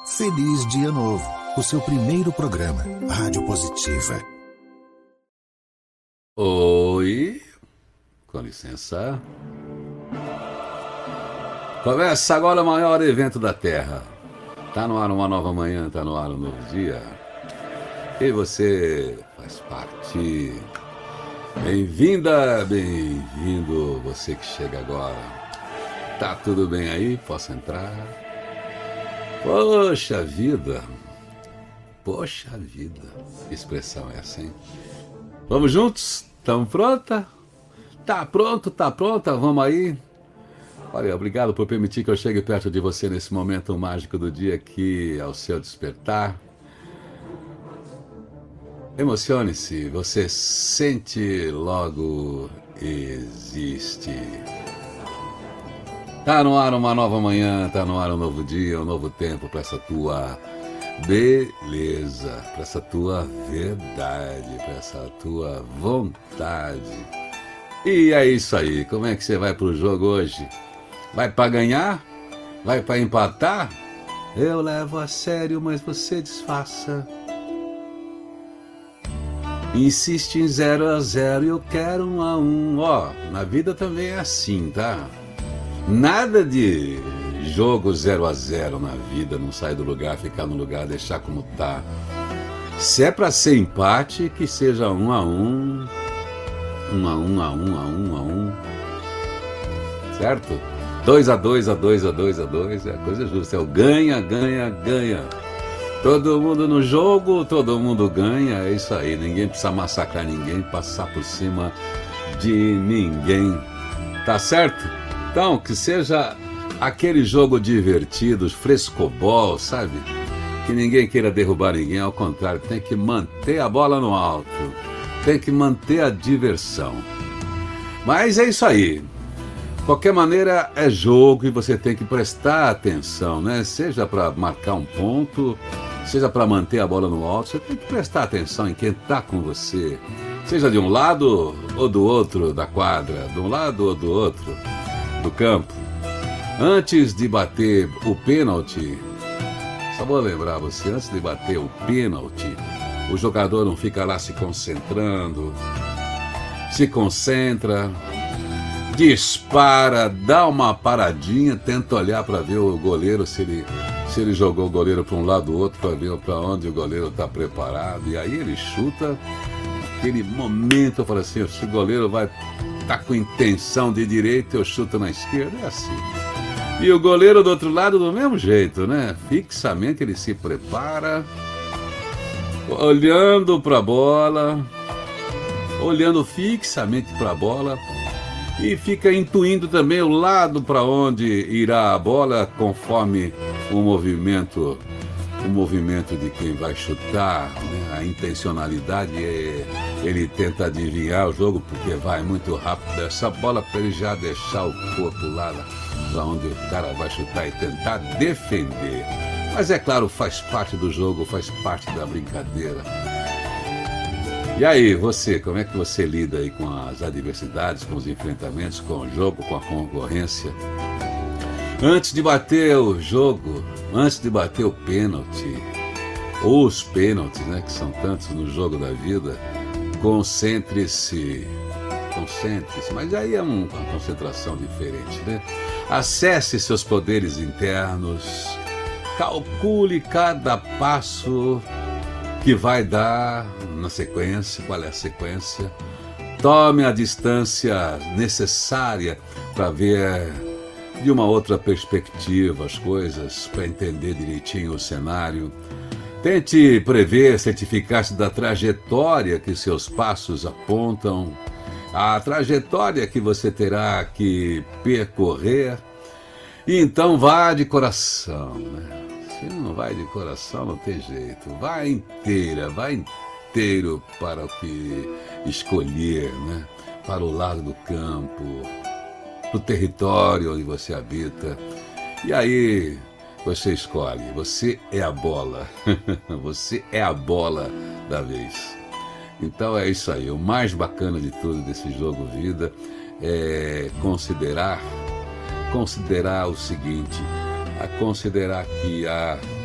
Feliz Dia Novo, o seu primeiro programa, Rádio Positiva. Oi, com licença. Começa agora o maior evento da Terra. Tá no ar uma nova manhã, tá no ar um novo dia. E você faz parte. Bem-vinda, bem-vindo, você que chega agora. Tá tudo bem aí? Posso entrar? Poxa vida, que expressão é essa, hein? Vamos juntos? Estamos pronta? Tá pronta? Vamos aí? Olha, obrigado por permitir que eu chegue perto de você nesse momento mágico do dia aqui ao seu despertar. Emocione-se, você sente, logo existe. Tá no ar uma nova manhã, tá no ar um novo dia, um novo tempo para essa tua beleza, para essa tua verdade, para essa tua vontade. E é isso aí, como é que você vai pro jogo hoje? Vai para ganhar? Vai para empatar? Eu levo a sério, mas você disfarça. Insiste em 0-0 e eu quero 1-1. Ó, na vida também é assim, tá? Nada de jogo 0-0 na vida, não sair do lugar, ficar no lugar, deixar como tá. Se é pra ser empate, que seja 1-1, 1-1, certo? 2-2 é a coisa justa, é o ganha. Todo mundo no jogo, todo mundo ganha, é isso aí, ninguém precisa massacrar ninguém, passar por cima de ninguém, tá certo? Então, que seja aquele jogo divertido, frescobol, sabe? Que ninguém queira derrubar ninguém, ao contrário, tem que manter a bola no alto, tem que manter a diversão. Mas é isso aí. De qualquer maneira, é jogo e você tem que prestar atenção, né? Seja para marcar um ponto, seja para manter a bola no alto, você tem que prestar atenção em quem está com você. Seja de um lado ou do outro da quadra, de um lado ou do outro do campo. Antes de bater o pênalti, só vou lembrar você, antes de bater o pênalti, o jogador não fica lá se concentrando, se concentra, dispara, dá uma paradinha, tenta olhar para ver o goleiro, se ele jogou o goleiro para um lado ou outro, para ver para onde o goleiro está preparado, e aí ele chuta. Aquele momento eu falo assim, se o goleiro vai estar com intenção de direita, eu chuto na esquerda, é assim. E o goleiro do outro lado do mesmo jeito, né? Fixamente ele se prepara, olhando para a bola, olhando fixamente para a bola, e fica intuindo também o lado para onde irá a bola conforme o movimento de quem vai chutar, né? A intencionalidade ele tenta adivinhar o jogo porque vai muito rápido essa bola para ele já deixar o corpo lá para onde o cara vai chutar e tentar defender. Mas é claro, faz parte do jogo, faz parte da brincadeira. E aí, você, como é que você lida aí com as adversidades, com os enfrentamentos, com o jogo, com a concorrência? Antes de bater o jogo, antes de bater o pênalti, ou os pênaltis, né, que são tantos no jogo da vida, concentre-se, mas aí é uma concentração diferente, né? Acesse seus poderes internos, calcule cada passo que vai dar na sequência, qual é a sequência, tome a distância necessária para ver de uma outra perspectiva as coisas, para entender direitinho o cenário. Tente prever, certificar-se da trajetória que seus passos apontam, a trajetória que você terá que percorrer, e então vá de coração, né? Se não vai de coração, não tem jeito. Vai inteiro para o que escolher, né? Para o lado do campo, para o território onde você habita. E aí você escolhe, você é a bola. Você é a bola da vez. Então é isso aí. O mais bacana de tudo desse jogo vida é considerar o seguinte, a considerar que há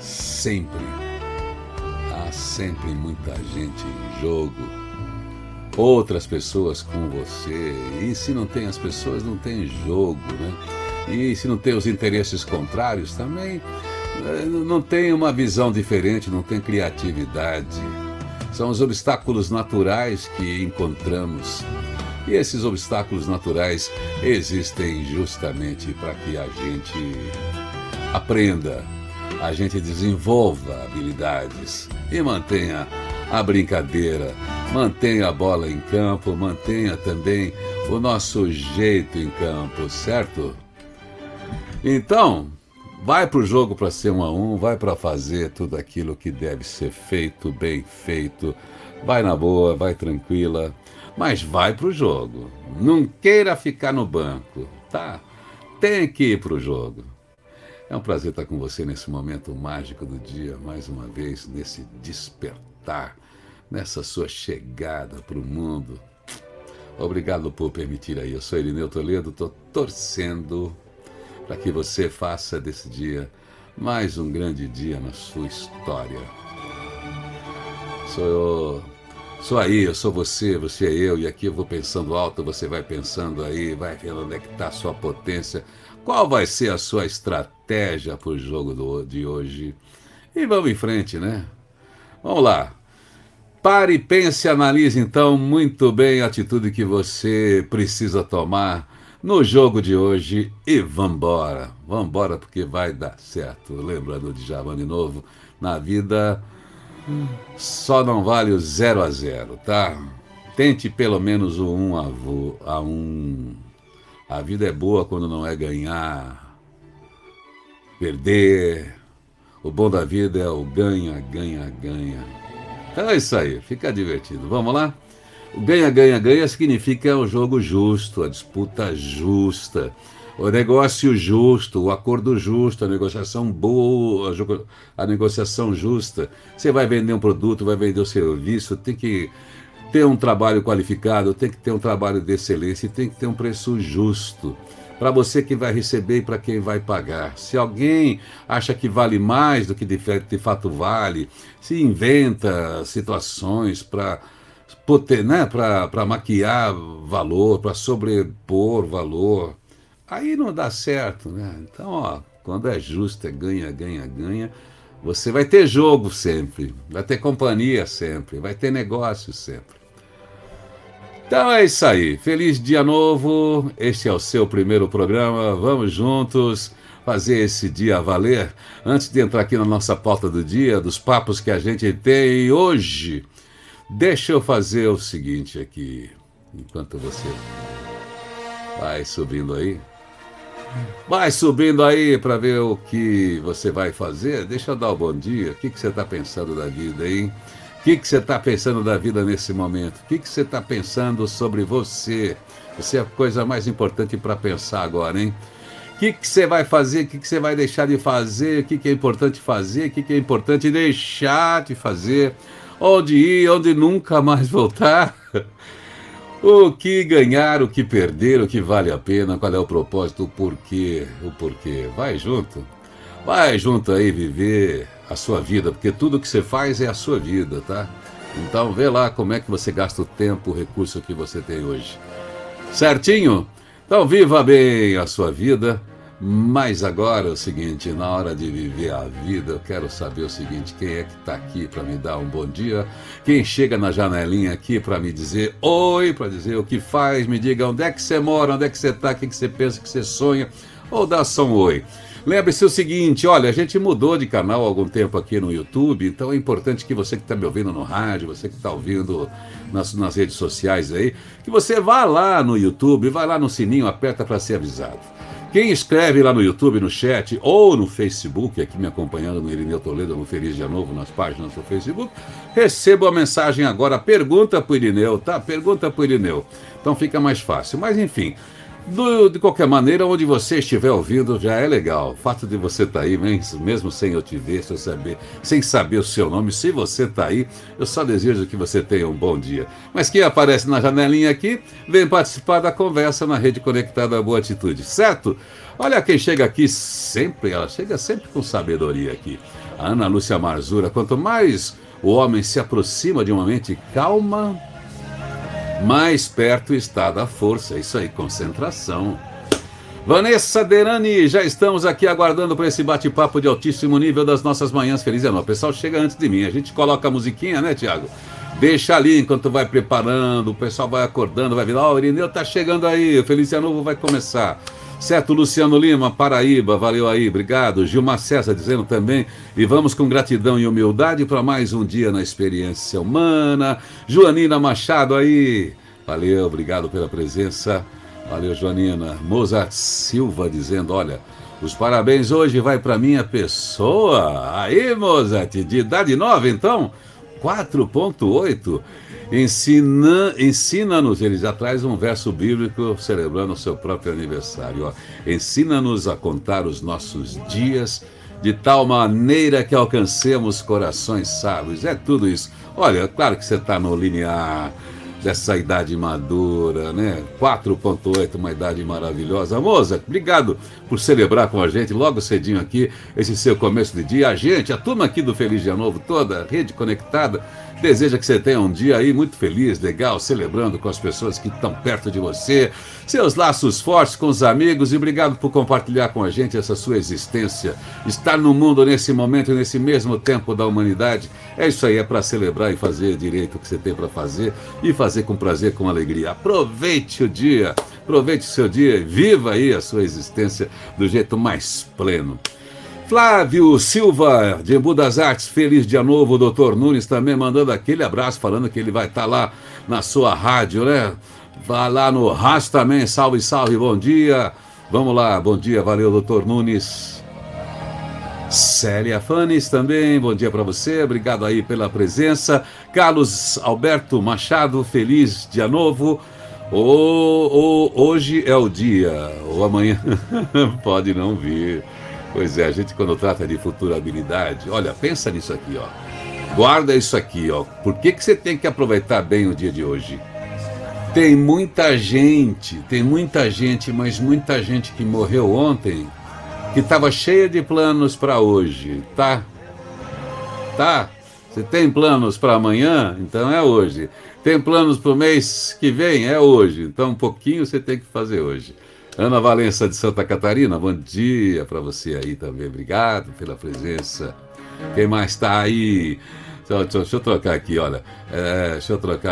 sempre, há sempre muita gente em jogo, outras pessoas com você, e se não tem as pessoas, não tem jogo, né? E se não tem os interesses contrários, também não tem uma visão diferente, não tem criatividade. São os obstáculos naturais que encontramos. E esses obstáculos naturais existem justamente para que a gente aprenda, a gente desenvolva habilidades e mantenha a brincadeira, mantenha a bola em campo, mantenha também o nosso jeito em campo, certo? Então, vai pro jogo para ser 1-1, vai para fazer tudo aquilo que deve ser feito, bem feito, vai na boa, vai tranquila, mas vai pro jogo. Não queira ficar no banco, tá? Tem que ir pro jogo. É um prazer estar com você nesse momento mágico do dia, mais uma vez, nesse despertar, nessa sua chegada pro mundo. Obrigado por permitir aí. Eu sou Irineu Toledo, estou torcendo para que você faça desse dia mais um grande dia na sua história. Sou aí, eu sou você, você é eu, e aqui eu vou pensando alto, você vai pensando aí, vai vendo onde é que está a sua potência, qual vai ser a sua estratégia para o jogo de hoje. E vamos em frente, né? Vamos lá. Pare, pense, analise então muito bem a atitude que você precisa tomar no jogo de hoje e vambora. Vambora porque vai dar certo. Lembrando de Djavan de novo, na vida só não vale o 0-0, tá? Tente pelo menos o 1-1. A vida é boa quando não é ganhar, perder. O bom da vida é o ganha, ganha, ganha. Então é isso aí, fica divertido. Vamos lá? O ganha, ganha, ganha significa o jogo justo, a disputa justa, o negócio justo, o acordo justo, a negociação boa, a negociação justa. Você vai vender um produto, vai vender um serviço, tem que ter um trabalho qualificado, tem que ter um trabalho de excelência e tem que ter um preço justo para você que vai receber e para quem vai pagar. Se alguém acha que vale mais do que de fato vale, se inventa situações para maquiar valor, para sobrepor valor, aí não dá certo, né? Então, ó, quando é justo, é ganha, ganha, ganha, você vai ter jogo sempre, vai ter companhia sempre, vai ter negócio sempre. Então é isso aí, feliz dia novo, este é o seu primeiro programa, vamos juntos fazer esse dia valer. Antes de entrar aqui na nossa pauta do dia, dos papos que a gente tem hoje, deixa eu fazer o seguinte aqui, enquanto você vai subindo aí para ver o que você vai fazer. Deixa eu dar o bom dia. O que você está pensando da vida, hein? O que você está pensando da vida nesse momento? O que você está pensando sobre você? Essa é a coisa mais importante para pensar agora, hein? O que você vai fazer? O que você vai deixar de fazer? O que é importante fazer? O que é importante deixar de fazer? Onde ir, onde nunca mais voltar, o que ganhar, o que perder, o que vale a pena, qual é o propósito, o porquê. Vai junto aí viver a sua vida, porque tudo que você faz é a sua vida, tá? Então vê lá como é que você gasta o tempo, o recurso que você tem hoje. Certinho? Então viva bem a sua vida. Mas agora é o seguinte, na hora de viver a vida, eu quero saber o seguinte, quem é que está aqui para me dar um bom dia? Quem chega na janelinha aqui para me dizer oi, para dizer o que faz, me diga onde é que você mora, onde é que você está, o que você pensa, o que você sonha, ou dá só um oi. Lembre-se o seguinte, olha, a gente mudou de canal há algum tempo aqui no YouTube, então é importante que você que está me ouvindo no rádio, você que está ouvindo nas redes sociais aí, que você vá lá no YouTube, vá lá no sininho, aperta para ser avisado. Quem escreve lá no YouTube, no chat, ou no Facebook, aqui me acompanhando no Irineu Toledo, no Feliz Dia Novo, nas páginas do Facebook, receba a mensagem agora, pergunta pro Irineu, tá? Pergunta pro Irineu. Então fica mais fácil. Mas enfim, de qualquer maneira, onde você estiver ouvindo, já é legal. O fato de você estar aí, mesmo sem eu te ver, sem saber o seu nome, se você está aí, eu só desejo que você tenha um bom dia. Mas quem aparece na janelinha aqui, vem participar da conversa na Rede Conectada Boa Atitude, certo? Olha quem chega aqui sempre, ela chega sempre com sabedoria aqui. A Ana Lúcia Marzura, quanto mais o homem se aproxima de uma mente calma, mais perto está da força. Isso aí, concentração. Vanessa Derani, já estamos aqui aguardando para esse bate-papo de altíssimo nível das nossas manhãs felizes. O pessoal chega antes de mim, a gente coloca a musiquinha, né, Tiago? Deixa ali enquanto vai preparando, o pessoal vai acordando, vai vir, ó, o Irineu tá chegando aí, o Feliz Ano Novo vai começar. Certo, Luciano Lima, Paraíba, valeu aí, obrigado. Gilmar César dizendo também, e vamos com gratidão e humildade para mais um dia na experiência humana. Joanina Machado aí, valeu, obrigado pela presença. Valeu, Joanina. Mozart Silva dizendo, olha, os parabéns hoje vai para minha pessoa. Aí, Mozart, de idade nova, então, 4.8. Ensina-nos, ele já traz um verso bíblico celebrando o seu próprio aniversário. Ó. Ensina-nos a contar os nossos dias de tal maneira que alcancemos corações sábios. É tudo isso. Olha, claro que você está no linear dessa idade madura, né? 4.8, uma idade maravilhosa. Moça, obrigado por celebrar com a gente logo cedinho aqui, esse seu começo de dia. A gente, a turma aqui do Feliz Dia Novo, toda a rede conectada, deseja que você tenha um dia aí muito feliz, legal, celebrando com as pessoas que estão perto de você, seus laços fortes com os amigos, e obrigado por compartilhar com a gente essa sua existência, estar no mundo nesse momento, nesse mesmo tempo da humanidade. É isso aí, é para celebrar e fazer direito o que você tem para fazer e fazer com prazer, com alegria. Aproveite o dia, aproveite o seu dia e viva aí a sua existência do jeito mais pleno. Flávio Silva, de Embu das Artes, feliz dia novo. O doutor Nunes também mandando aquele abraço, falando que ele vai estar lá na sua rádio, né? Vai lá no rádio também, salve, salve, bom dia. Vamos lá, bom dia, valeu, doutor Nunes. Célia Fanes também, bom dia para você, obrigado aí pela presença. Carlos Alberto Machado, feliz dia novo. Hoje é o dia, ou amanhã pode não vir. Pois é, a gente quando trata de futurabilidade, olha, pensa nisso aqui, ó. Guarda isso aqui, ó. Por que você tem que aproveitar bem o dia de hoje? Tem muita gente, mas muita gente que morreu ontem, que estava cheia de planos para hoje, tá? Tá? Você tem planos para amanhã? Então é hoje. Tem planos para o mês que vem? É hoje. Então um pouquinho você tem que fazer hoje. Ana Valença de Santa Catarina, bom dia para você aí também, obrigado pela presença. Quem mais está aí? Deixa eu trocar aqui, olha, deixa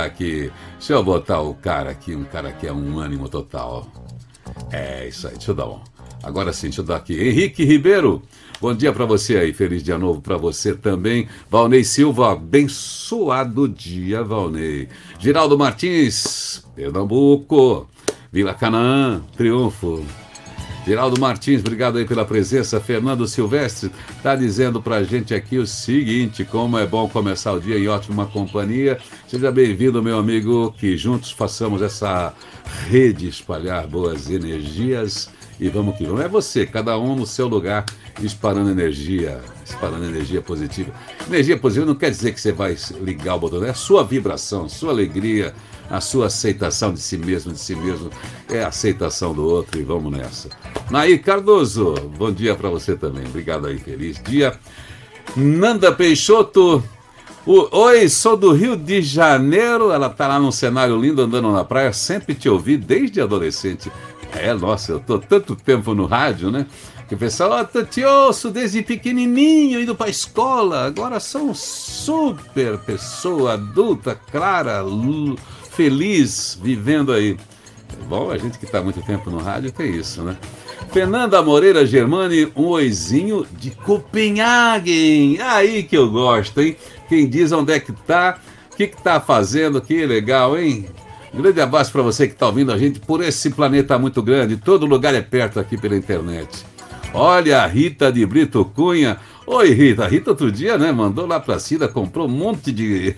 eu botar o cara aqui, um cara que é um ânimo total. É isso aí, deixa eu dar um. Agora sim, deixa eu dar aqui. Henrique Ribeiro, bom dia para você aí, feliz dia novo para você também. Valnei Silva, abençoado dia, Valnei. Geraldo Martins, Pernambuco. Vila Canaã, Triunfo. Geraldo Martins, obrigado aí pela presença. Fernando Silvestre está dizendo pra gente aqui o seguinte, como é bom começar o dia em ótima companhia. Seja bem-vindo, meu amigo, que juntos façamos essa rede espalhar boas energias. E vamos que vamos. É você, cada um no seu lugar, disparando energia positiva. Energia positiva não quer dizer que você vai ligar o botão, é a sua vibração, sua alegria, a sua aceitação de si mesmo, é a aceitação do outro, e vamos nessa. Nair Cardoso, bom dia para você também, obrigado aí, feliz dia. Nanda Peixoto, oi, sou do Rio de Janeiro, ela tá lá num cenário lindo, andando na praia, sempre te ouvi desde adolescente. Nossa, eu tô tanto tempo no rádio, né? Que o pessoal, te ouço desde pequenininho, indo pra escola, agora sou um super pessoa adulta, clara, feliz, vivendo aí. Bom, a gente que está há muito tempo no rádio tem isso, né? Fernanda Moreira Germani, um oizinho de Copenhagen. Aí que eu gosto, hein? Quem diz onde é que tá, o que tá fazendo, que legal, hein? Um grande abraço para você que está ouvindo a gente por esse planeta muito grande. Todo lugar é perto aqui pela internet. Olha, a Rita de Brito Cunha. Oi, Rita. A Rita outro dia, né, mandou lá para Cida, comprou um monte de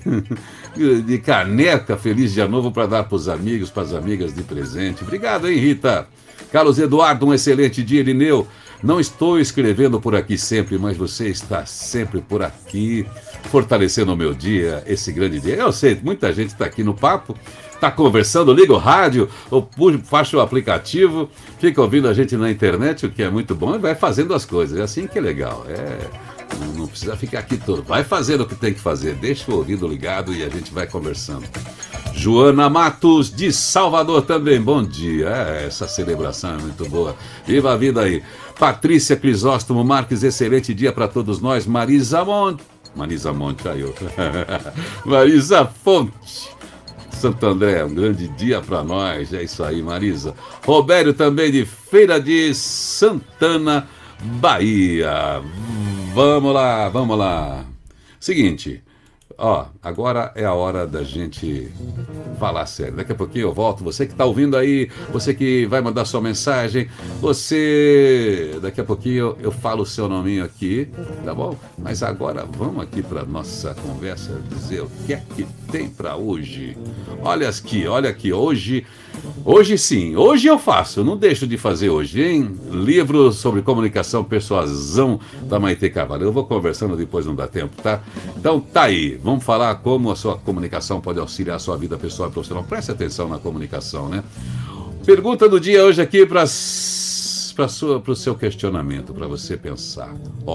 caneca Feliz Dia Novo para dar para os amigos, para as amigas de presente. Obrigado, hein, Rita. Carlos Eduardo, um excelente dia, Irineu. Não estou escrevendo por aqui sempre, mas você está sempre por aqui, fortalecendo o meu dia, esse grande dia. Eu sei, muita gente está aqui no papo, está conversando, liga o rádio, ou baixa o aplicativo, fica ouvindo a gente na internet, o que é muito bom, e vai fazendo as coisas. É assim que é legal. Não precisa ficar aqui todo. Vai fazendo o que tem que fazer. Deixa o ouvido ligado e a gente vai conversando. Joana Matos, de Salvador também. Bom dia. Essa celebração é muito boa. Viva a vida aí. Patrícia Crisóstomo Marques, excelente dia para todos nós. Marisa Monte, aí eu. Marisa Fonte, Santo André, um grande dia para nós. É isso aí, Marisa. Robério também, de Feira de Santana, Bahia. Vamos lá. Seguinte, agora é a hora da gente falar sério. Daqui a pouquinho eu volto. Você que está ouvindo aí, você que vai mandar sua mensagem, daqui a pouquinho eu falo o seu nominho aqui, tá bom? Mas agora vamos aqui para nossa conversa, dizer o que é que tem para hoje. Olha aqui, hoje sim, hoje eu faço, não deixo de fazer hoje, hein? Livro sobre comunicação, persuasão, da Maitê Carvalho. Eu vou conversando, depois não dá tempo, tá? Então tá aí, vamos falar como a sua comunicação pode auxiliar a sua vida pessoal e profissional. Preste atenção na comunicação, né? Pergunta do dia hoje aqui para o seu questionamento, para você pensar.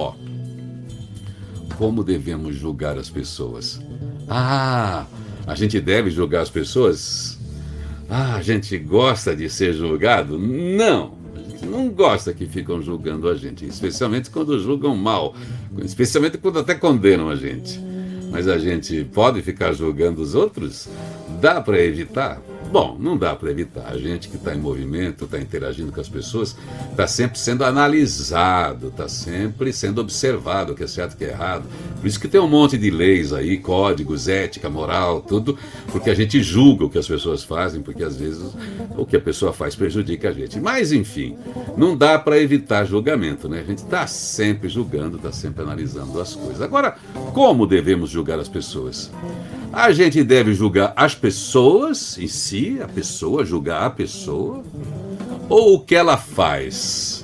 Como devemos julgar as pessoas? A gente deve julgar as pessoas? A gente gosta de ser julgado? Não, a gente não gosta que ficam julgando a gente, especialmente quando julgam mal, especialmente quando até condenam a gente. Mas a gente pode ficar julgando os outros? Dá para evitar? Bom, não dá para evitar. A gente que está em movimento, está interagindo com as pessoas, está sempre sendo analisado, está sempre sendo observado o que é certo e o que é errado. Por isso que tem um monte de leis aí, códigos, ética, moral, tudo, porque a gente julga o que as pessoas fazem, porque às vezes o que a pessoa faz prejudica a gente. Mas, enfim, não dá para evitar julgamento, né? A gente está sempre julgando, está sempre analisando as coisas. Agora, como devemos julgar as pessoas? A gente deve julgar as pessoas em si, julgar a pessoa, ou o que ela faz?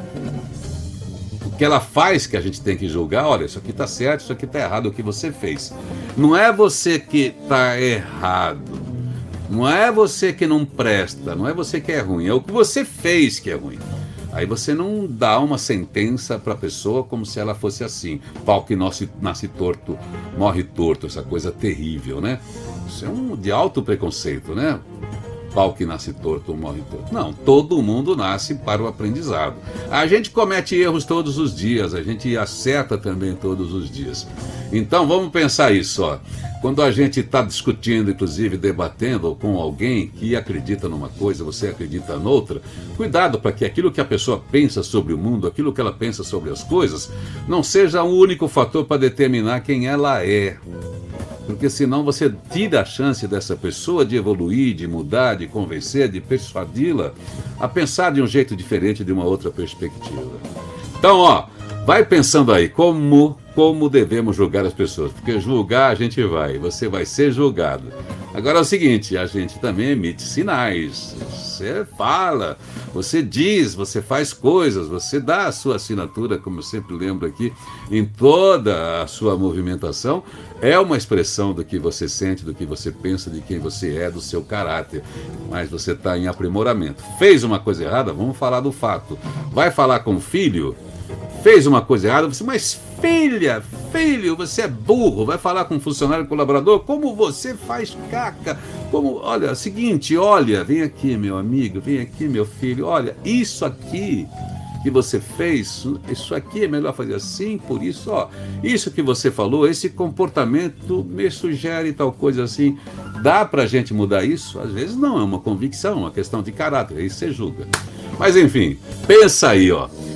O que ela faz que a gente tem que julgar? Olha, isso aqui está certo, isso aqui está errado, o que você fez. Não é você que está errado, não é você que não presta, não é você que é ruim, é o que você fez que é ruim. Aí você não dá uma sentença para a pessoa como se ela fosse assim. Pau que nasce torto, morre torto, essa coisa terrível, né? Isso é de alto preconceito, né? Pau que nasce torto, morre torto. Não, todo mundo nasce para o aprendizado. A gente comete erros todos os dias, a gente acerta também todos os dias. Então vamos pensar isso, Quando a gente está discutindo, inclusive debatendo com alguém que acredita numa coisa, você acredita noutra, cuidado para que aquilo que a pessoa pensa sobre o mundo, aquilo que ela pensa sobre as coisas, não seja o único fator para determinar quem ela é. Porque senão você tira a chance dessa pessoa de evoluir, de mudar, de convencer, de persuadi-la a pensar de um jeito diferente, de uma outra perspectiva. Então, vai pensando aí como devemos julgar as pessoas. Porque julgar a gente vai, você vai ser julgado. Agora é o seguinte, a gente também emite sinais. Você fala, você diz, você faz coisas, você dá a sua assinatura, como eu sempre lembro aqui, em toda a sua movimentação. É uma expressão do que você sente, do que você pensa, de quem você é, do seu caráter. Mas você está em aprimoramento. Fez uma coisa errada? Vamos falar do fato. Vai falar com o filho? Fez uma coisa errada? Mas filho, você é burro. Vai falar com um funcionário, colaborador? Como você faz caca? Olha, é o seguinte, vem aqui, meu amigo, vem aqui, meu filho. Olha, isso aqui que você fez, isso aqui é melhor fazer assim, por isso, isso que você falou, esse comportamento me sugere tal coisa assim. Dá pra gente mudar isso? Às vezes não, é uma convicção, é uma questão de caráter, aí você julga. Mas enfim, pensa aí,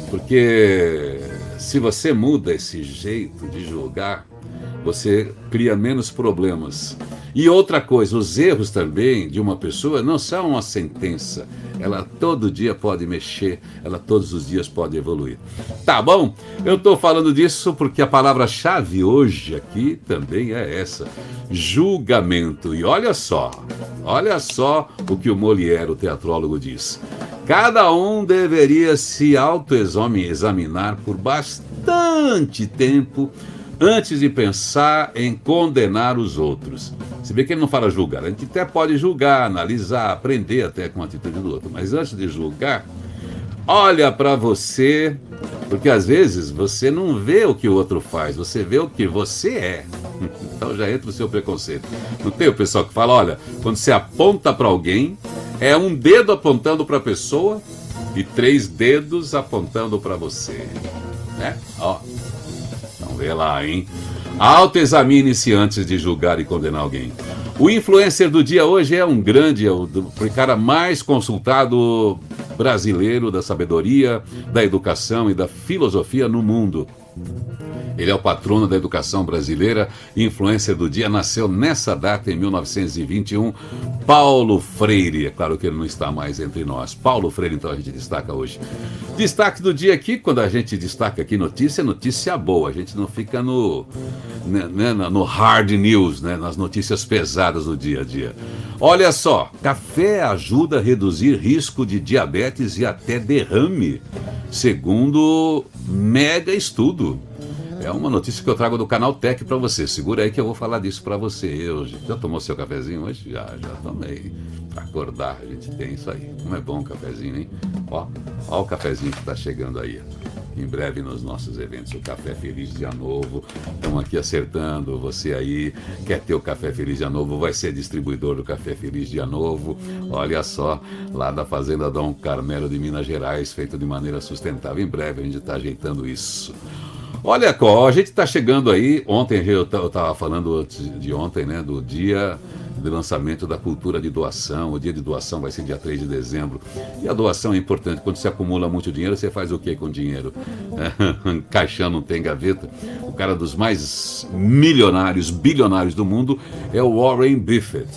porque se você muda esse jeito de julgar, você cria menos problemas. E outra coisa, os erros também de uma pessoa não são uma sentença. Ela todo dia pode mexer, ela todos os dias pode evoluir. Tá bom? Eu estou falando disso porque a palavra-chave hoje aqui também é essa: julgamento. E olha só o que o Molière, o teatrólogo, diz. Cada um deveria se autoexaminar por bastante tempo antes de pensar em condenar os outros. Se bem que ele não fala julgar, a gente até pode julgar, analisar, aprender até com a atitude do outro. Mas antes de julgar, olha para você Porque às vezes você não vê o que o outro faz, você vê o que você é. Então já entra o seu preconceito. Não tem o pessoal que fala, olha, quando você aponta para alguém, é um dedo apontando para a pessoa e 3 dedos apontando para você. Né? Ó, então vê lá, hein? Autoexamine-se antes de julgar e condenar alguém. O influencer do dia hoje é um grande, é o cara mais consultado brasileiro da sabedoria, da educação e da filosofia no mundo. Ele é o patrono da educação brasileira, influencer do dia, nasceu nessa data, em 1921, Paulo Freire. É claro que ele não está mais entre nós. Paulo Freire, então, a gente destaca hoje. Destaque do dia aqui, quando a gente destaca aqui notícia, é notícia boa. A gente não fica no hard news, né, nas notícias pesadas do dia a dia. Olha só, café ajuda a reduzir risco de diabetes e até derrame, segundo mega estudo. É uma notícia que eu trago do Canal Tech para você. Segura aí que eu vou falar disso para você hoje. Já tomou seu cafezinho hoje? Já tomei. Para acordar, a gente tem isso aí. Como é bom o cafezinho, hein? Ó o cafezinho que está chegando aí. Em breve nos nossos eventos, o Café Feliz Dia Novo. Estamos aqui acertando. Você aí quer ter o Café Feliz Dia Novo, vai ser distribuidor do Café Feliz Dia Novo. Olha só, lá da Fazenda Dom Carmelo de Minas Gerais, feito de maneira sustentável. Em breve a gente está ajeitando isso. Olha, a gente está chegando aí, ontem eu estava falando de ontem, né, do dia de lançamento da cultura de doação. O dia de doação vai ser dia 3 de dezembro. E a doação é importante. Quando você acumula muito dinheiro, você faz o que com dinheiro? Caixão não tem gaveta. O cara dos mais milionários, bilionários do mundo é o Warren Buffett.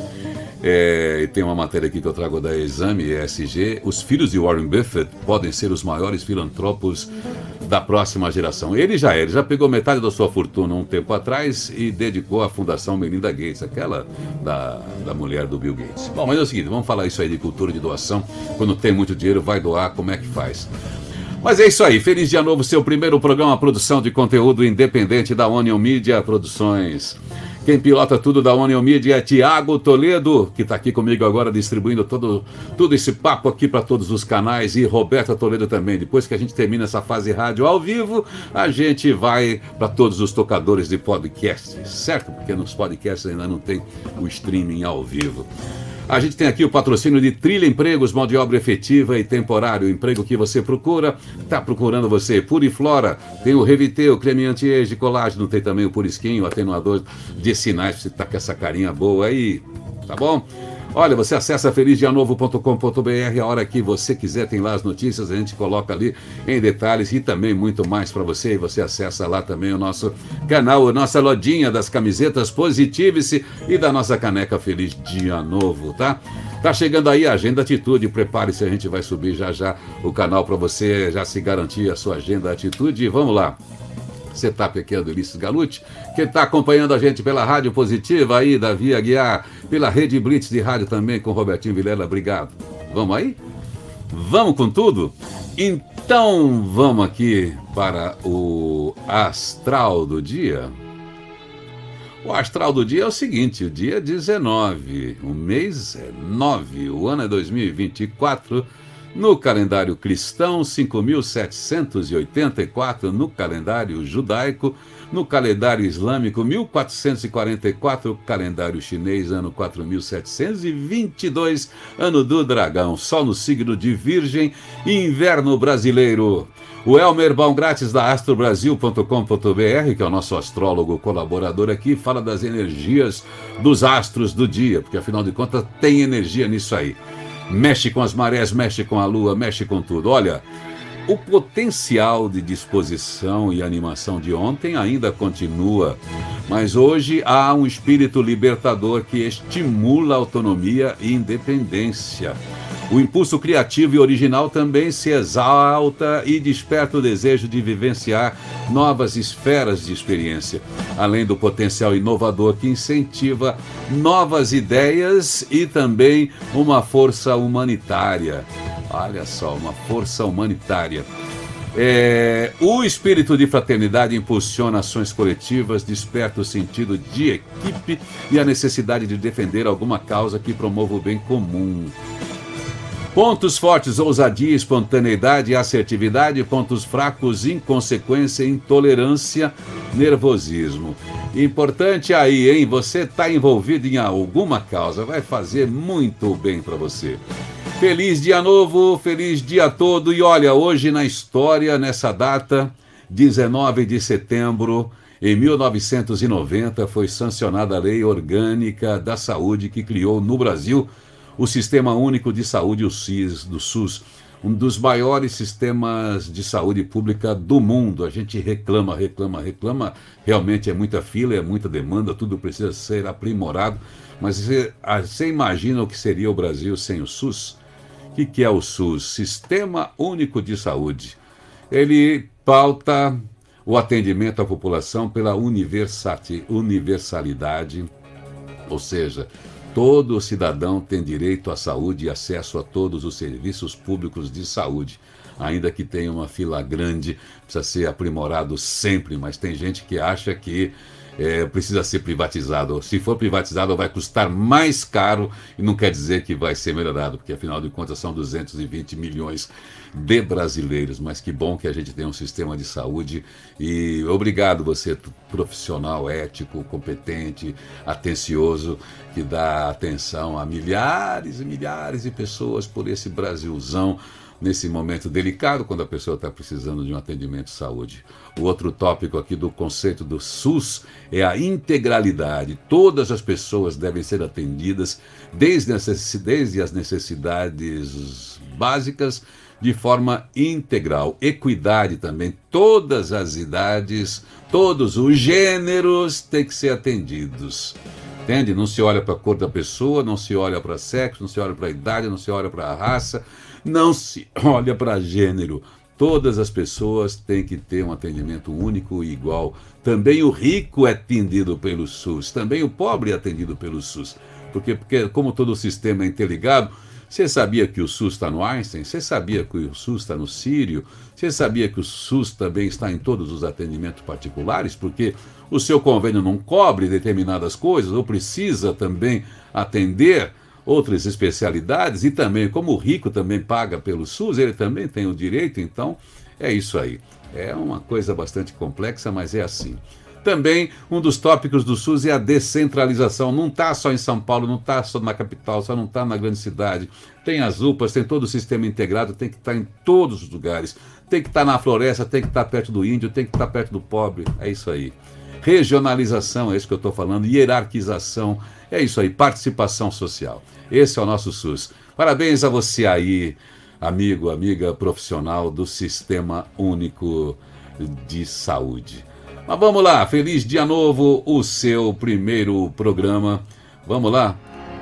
E tem uma matéria aqui que eu trago da Exame ESG. Os filhos de Warren Buffett podem ser os maiores filantropos da próxima geração. Ele já pegou metade da sua fortuna um tempo atrás e dedicou à Fundação Melinda Gates, aquela da mulher do Bill Gates. Bom, mas é o seguinte, vamos falar isso aí de cultura de doação. Quando tem muito dinheiro, vai doar, como é que faz? Mas é isso aí, Feliz Dia Novo, seu primeiro programa, produção de conteúdo independente da Onion Media Produções. Quem pilota tudo da Onion Media é Tiago Toledo, que está aqui comigo agora distribuindo todo esse papo aqui para todos os canais, e Roberta Toledo também. Depois que a gente termina essa fase rádio ao vivo, a gente vai para todos os tocadores de podcast, certo? Porque nos podcasts ainda não tem o streaming ao vivo. A gente tem aqui o patrocínio de Trilha Empregos, mão de obra efetiva e temporário. O emprego que você procura, está procurando você. Puriflora, tem o Revite, o creme anti-age de colágeno, tem também o Purisquim, o atenuador de sinais, você está com essa carinha boa aí, tá bom? Olha, você acessa felizdianovo.com.br, a hora que você quiser, tem lá as notícias, a gente coloca ali em detalhes e também muito mais para você. E você acessa lá também o nosso canal, a nossa lojinha das camisetas Positive-se e da nossa caneca Feliz Dia Novo, tá? Tá chegando aí a Agenda Atitude, prepare-se, a gente vai subir já o canal para você já se garantir a sua Agenda Atitude. E vamos lá. Setup aqui é do Ulisses Galucci, que está acompanhando a gente pela Rádio Positiva aí, Davi Aguiar, pela Rede Blitz de rádio também, com Robertinho Vilela, obrigado. Vamos aí? Vamos com tudo? Então vamos aqui para o Astral do Dia. O Astral do Dia é o seguinte, o dia 19, o mês é 9, o ano é 2024, no calendário cristão, 5.784, no calendário judaico, no calendário islâmico, 1444, calendário chinês, ano 4722, ano do dragão, sol no signo de Virgem, inverno brasileiro. O Elmer Baumgratz, da astrobrasil.com.br, que é o nosso astrólogo colaborador aqui, fala das energias dos astros do dia, porque afinal de contas tem energia nisso aí. Mexe com as marés, mexe com a lua, mexe com tudo. Olha, o potencial de disposição e animação de ontem ainda continua, mas hoje há um espírito libertador que estimula a autonomia e independência. O impulso criativo e original também se exalta e desperta o desejo de vivenciar novas esferas de experiência, além do potencial inovador que incentiva novas ideias e também uma força humanitária. Olha só, uma força humanitária. O espírito de fraternidade impulsiona ações coletivas, desperta o sentido de equipe e a necessidade de defender alguma causa que promova o bem comum. Pontos fortes, ousadia, espontaneidade e assertividade. Pontos fracos, inconsequência, intolerância, nervosismo. Importante aí, hein? Você está envolvido em alguma causa, vai fazer muito bem para você. Feliz dia novo, feliz dia todo. E olha, hoje na história, nessa data, 19 de setembro, em 1990, foi sancionada a Lei Orgânica da Saúde, que criou no Brasil o Sistema Único de Saúde, o SUS, um dos maiores sistemas de saúde pública do mundo. A gente reclama, realmente é muita fila, é muita demanda, tudo precisa ser aprimorado, mas você imagina o que seria o Brasil sem o SUS? O que é o SUS? Sistema Único de Saúde. Ele pauta o atendimento à população pela universalidade, ou seja, todo cidadão tem direito à saúde e acesso a todos os serviços públicos de saúde. Ainda que tenha uma fila grande, precisa ser aprimorado sempre, mas tem gente que acha que precisa ser privatizado. Se for privatizado, vai custar mais caro e não quer dizer que vai ser melhorado, porque afinal de contas são 220 milhões de brasileiros. Mas que bom que a gente tem um sistema de saúde e obrigado você, profissional, ético, competente, atencioso, que dá atenção a milhares e milhares de pessoas por esse Brasilzão, nesse momento delicado, quando a pessoa está precisando de um atendimento de saúde. O outro tópico aqui do conceito do SUS é a integralidade. Todas as pessoas devem ser atendidas, desde as necessidades básicas, de forma integral. Equidade também. Todas as idades, todos os gêneros têm que ser atendidos. Entende? Não se olha para a cor da pessoa, não se olha para sexo, não se olha para a idade, não se olha para a raça, não se olha para gênero. Todas as pessoas têm que ter um atendimento único e igual. Também o rico é atendido pelo SUS, também o pobre é atendido pelo SUS. Porque como todo o sistema é interligado, você sabia que o SUS está no Einstein? Você sabia que o SUS está no Sírio? Você sabia que o SUS também está em todos os atendimentos particulares? Porque o seu convênio não cobre determinadas coisas, ou precisa também atender outras especialidades, e também, como o rico também paga pelo SUS, ele também tem o direito. Então, é isso aí. É uma coisa bastante complexa, mas é assim. Também, um dos tópicos do SUS é a descentralização. Não está só em São Paulo, não está só na capital, só não está na grande cidade. Tem as UPAs, tem todo o sistema integrado, tem que estar em todos os lugares. Tem que estar na floresta, tem que estar perto do índio, tem que estar perto do pobre. É isso aí. Regionalização, é isso que eu estou falando. Hierarquização, é isso aí. Participação social. Esse é o nosso SUS. Parabéns a você aí, amigo, amiga profissional do Sistema Único de Saúde. Mas vamos lá, feliz dia novo, o seu primeiro programa. Vamos lá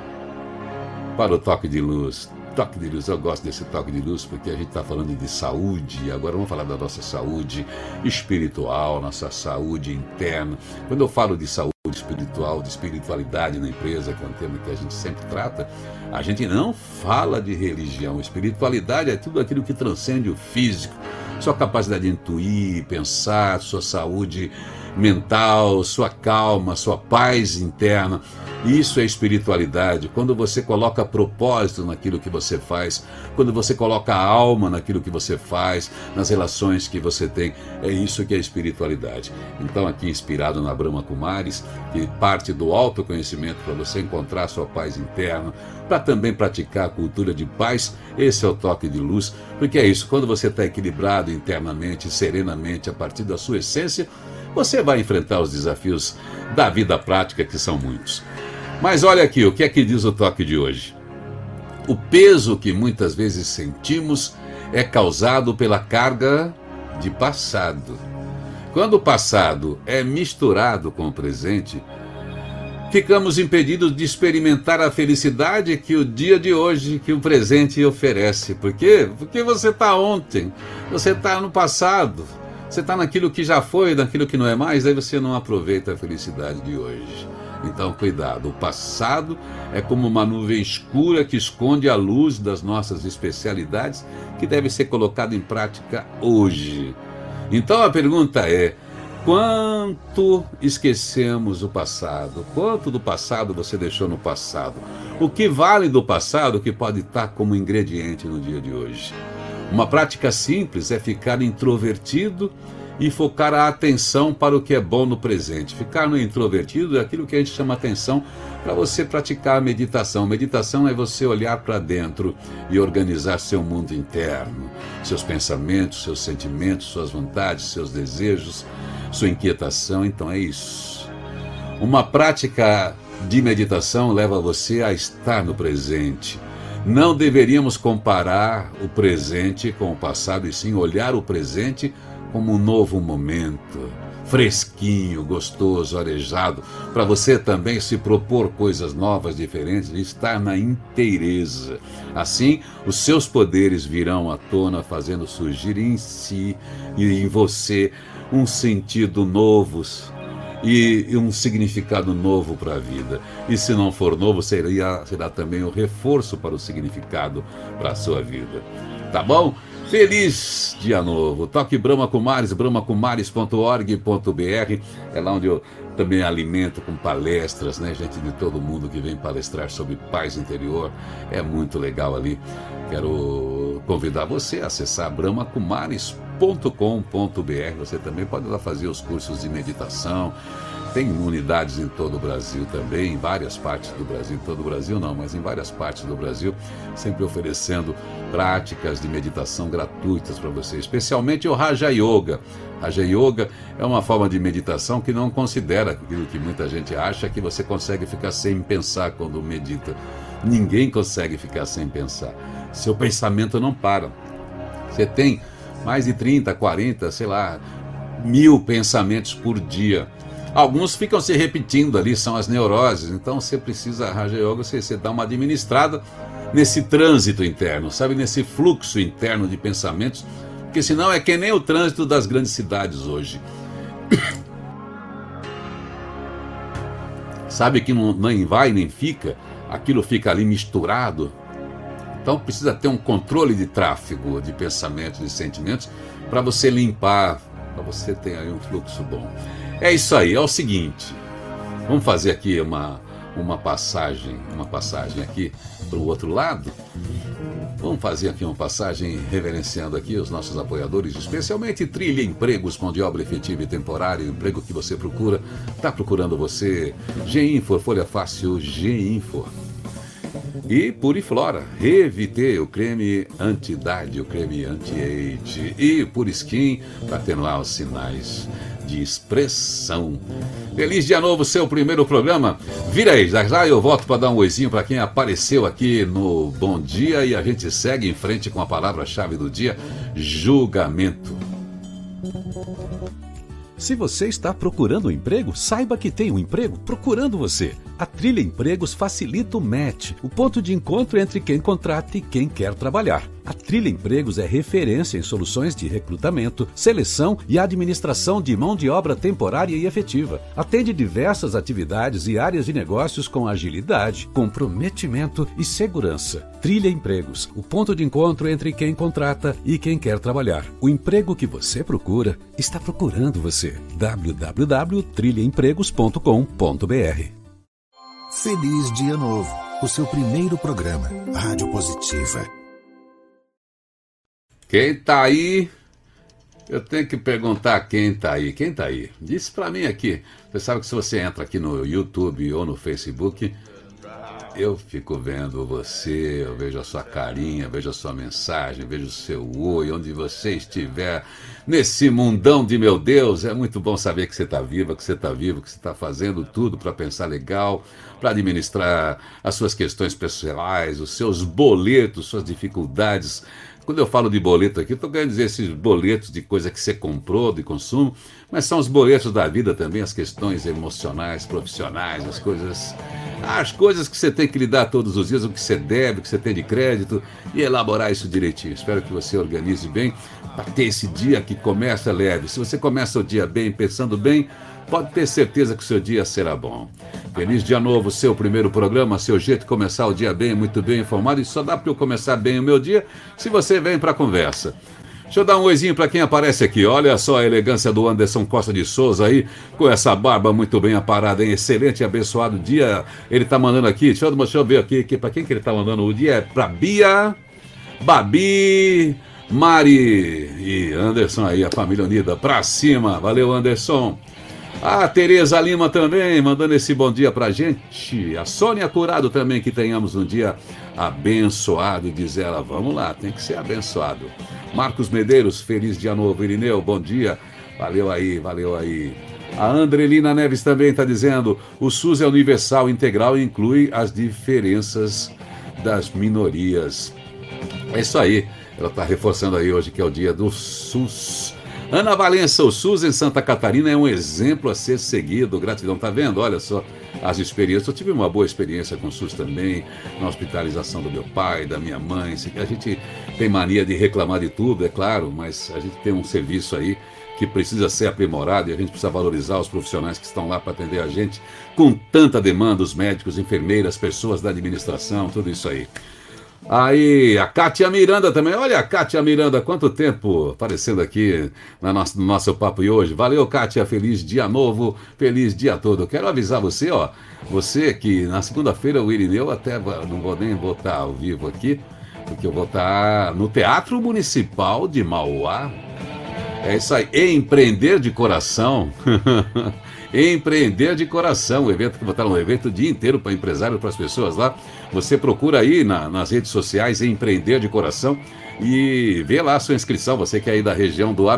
para o toque de luz. Toque de luz, eu gosto desse toque de luz porque a gente está falando de saúde. Agora vamos falar da nossa saúde espiritual, nossa saúde interna. Quando eu falo de saúde espiritual, de espiritualidade na empresa, que é um tema que a gente sempre trata, a gente não fala de religião. Espiritualidade é tudo aquilo que transcende o físico. Sua capacidade de intuir, pensar, sua saúde mental, sua calma, sua paz interna. Isso é espiritualidade. Quando você coloca propósito naquilo que você faz, quando você coloca a alma naquilo que você faz, nas relações que você tem, é isso que é espiritualidade. Então, aqui inspirado na Brahma Kumaris, que parte do autoconhecimento para você encontrar sua paz interna, para também praticar a cultura de paz, esse é o toque de luz, porque é isso, quando você está equilibrado internamente, serenamente, a partir da sua essência, você vai enfrentar os desafios da vida prática, que são muitos. Mas olha aqui, o que é que diz o toque de hoje? O peso que muitas vezes sentimos é causado pela carga de passado. Quando o passado é misturado com o presente, ficamos impedidos de experimentar a felicidade que o dia de hoje, que o presente oferece. Por quê? Porque você está ontem, você está no passado. Você está naquilo que já foi, naquilo que não é mais, aí você não aproveita a felicidade de hoje. Então, cuidado, o passado é como uma nuvem escura que esconde a luz das nossas especialidades, que deve ser colocada em prática hoje. Então a pergunta é, Quanto esquecemos o passado? Quanto do passado você deixou no passado? O que vale do passado que pode estar como ingrediente no dia de hoje? Uma prática simples é ficar introvertido e focar a atenção para o que é bom no presente. Ficar no introvertido é aquilo que a gente chama atenção para você praticar a meditação. Meditação é você olhar para dentro e organizar seu mundo interno, seus pensamentos, seus sentimentos, suas vontades, seus desejos, sua inquietação. Então é isso. Uma prática de meditação leva você a estar no presente. Não deveríamos comparar o presente com o passado, e sim olhar o presente como um novo momento, fresquinho, gostoso, arejado, para você também se propor coisas novas, diferentes, e estar na inteireza. Assim, os seus poderes virão à tona, fazendo surgir em si e em você um sentido novo e um significado novo para a vida. E se não for novo, será também um reforço para o significado para a sua vida. Tá bom? Feliz dia novo. Toque Brahma Kumaris, brahmakumaris.org.br. É lá onde eu também alimento com palestras, né? Gente de todo mundo que vem palestrar sobre paz interior. É muito legal ali. Quero convidar você a acessar brahmakumaris.com.br. Você também pode lá fazer os cursos de meditação. Tem unidades em todo o Brasil também, em várias partes do Brasil. Em todo o Brasil não, mas em várias partes do Brasil, sempre oferecendo práticas de meditação gratuitas para você, especialmente o Raja Yoga. Raja Yoga é uma forma de meditação que não considera aquilo que muita gente acha, que você consegue ficar sem pensar quando medita. Ninguém consegue ficar sem pensar. Seu pensamento não para. Você tem mais de 30, 40, sei lá, 1000 pensamentos por dia. Alguns ficam se repetindo ali, são as neuroses. Então você precisa, Raja Yoga, você dá uma administrada nesse trânsito interno, sabe? Nesse fluxo interno de pensamentos, porque senão é que nem o trânsito das grandes cidades hoje. Sabe que não nem vai nem fica, aquilo fica ali misturado. Então precisa ter um controle de tráfego de pensamentos e sentimentos para você limpar, para você ter aí um fluxo bom. É isso aí, é o seguinte, vamos fazer aqui uma passagem aqui para o outro lado. Vamos fazer aqui uma passagem reverenciando aqui os nossos apoiadores, especialmente Trilha Empregos, mão de obra efetiva e temporária, o emprego que você procura, está procurando você. G-Infor, Folha Fácil, G-Infor. E Puriflora, Revite, o creme anti-idade, o creme anti-age. E Puriskin, para atenuar os sinais de expressão. Feliz dia novo, seu primeiro programa. Vira aí, já eu volto para dar um oizinho para quem apareceu aqui no Bom Dia e a gente segue em frente com a palavra-chave do dia, julgamento. Se você está procurando um emprego, saiba que tem um emprego procurando você. A Trilha Empregos facilita o match, o ponto de encontro entre quem contrata e quem quer trabalhar. A Trilha Empregos é referência em soluções de recrutamento, seleção e administração de mão de obra temporária e efetiva. Atende diversas atividades e áreas de negócios com agilidade, comprometimento e segurança. Trilha Empregos, o ponto de encontro entre quem contrata e quem quer trabalhar. O emprego que você procura está procurando você. www.trilhaempregos.com.br. Feliz Dia Novo, o seu primeiro programa, Rádio Positiva. Quem tá aí? Eu tenho que perguntar quem tá aí. Quem tá aí? Diz pra mim aqui. Você sabe que se você entra aqui no YouTube ou no Facebook, eu fico vendo você, eu vejo a sua carinha, vejo a sua mensagem, vejo o seu oi, onde você estiver nesse mundão de meu Deus. É muito bom saber que você está viva, que você está vivo, que você está fazendo tudo para pensar legal, para administrar as suas questões pessoais, os seus boletos, suas dificuldades. Quando eu falo de boleto aqui, estou querendo dizer esses boletos de coisa que você comprou, de consumo, mas são os boletos da vida também, as questões emocionais, profissionais, as coisas que você tem que lidar todos os dias, o que você deve, o que você tem de crédito, e elaborar isso direitinho. Espero que você organize bem para ter esse dia que começa leve. Se você começa o dia bem, pensando bem, pode ter certeza que o seu dia será bom. Feliz dia novo, seu primeiro programa, seu jeito de começar o dia bem, muito bem informado. E só dá para eu começar bem o meu dia se você vem para a conversa. Deixa eu dar um oizinho para quem aparece aqui. Olha só a elegância do Anderson Costa de Souza aí, com essa barba muito bem aparada, hein? Excelente e abençoado dia. Ele tá mandando aqui, deixa eu ver aqui para quem que ele tá mandando o dia. É pra Bia, Babi, Mari e Anderson aí, a família unida pra cima. Valeu, Anderson. A Tereza Lima também, mandando esse bom dia pra gente. A Sônia Curado também, que tenhamos um dia abençoado, diz ela. Vamos lá, tem que ser abençoado. Marcos Medeiros, feliz dia novo. Irineu, bom dia. Valeu aí, valeu aí. A Andrelina Neves também está dizendo: o SUS é universal, integral e inclui as diferenças das minorias. É isso aí. Ela está reforçando aí hoje que é o dia do SUS. Ana Valença, o SUS em Santa Catarina é um exemplo a ser seguido. Gratidão, tá vendo? Olha só as experiências. Eu tive uma boa experiência com o SUS também, na hospitalização do meu pai, da minha mãe. A gente tem mania de reclamar de tudo, é claro, mas a gente tem um serviço aí que precisa ser aprimorado e a gente precisa valorizar os profissionais que estão lá para atender a gente com tanta demanda, os médicos, enfermeiras, pessoas da administração, tudo isso aí. Aí, a Kátia Miranda também. Olha a Kátia Miranda, quanto tempo aparecendo aqui no nosso papo de hoje. Valeu, Kátia, feliz dia novo, feliz dia todo. Quero avisar você, ó, você que na segunda-feira o Irineu, até não vou nem botar ao vivo aqui, porque eu vou estar no Teatro Municipal de Mauá. É isso aí, Empreender de Coração. Empreender de Coração, o evento que vou estar um evento o dia inteiro para empresário, para as pessoas lá. Você procura aí nas redes sociais Empreender de Coração e vê lá a sua inscrição. Você que é aí da região do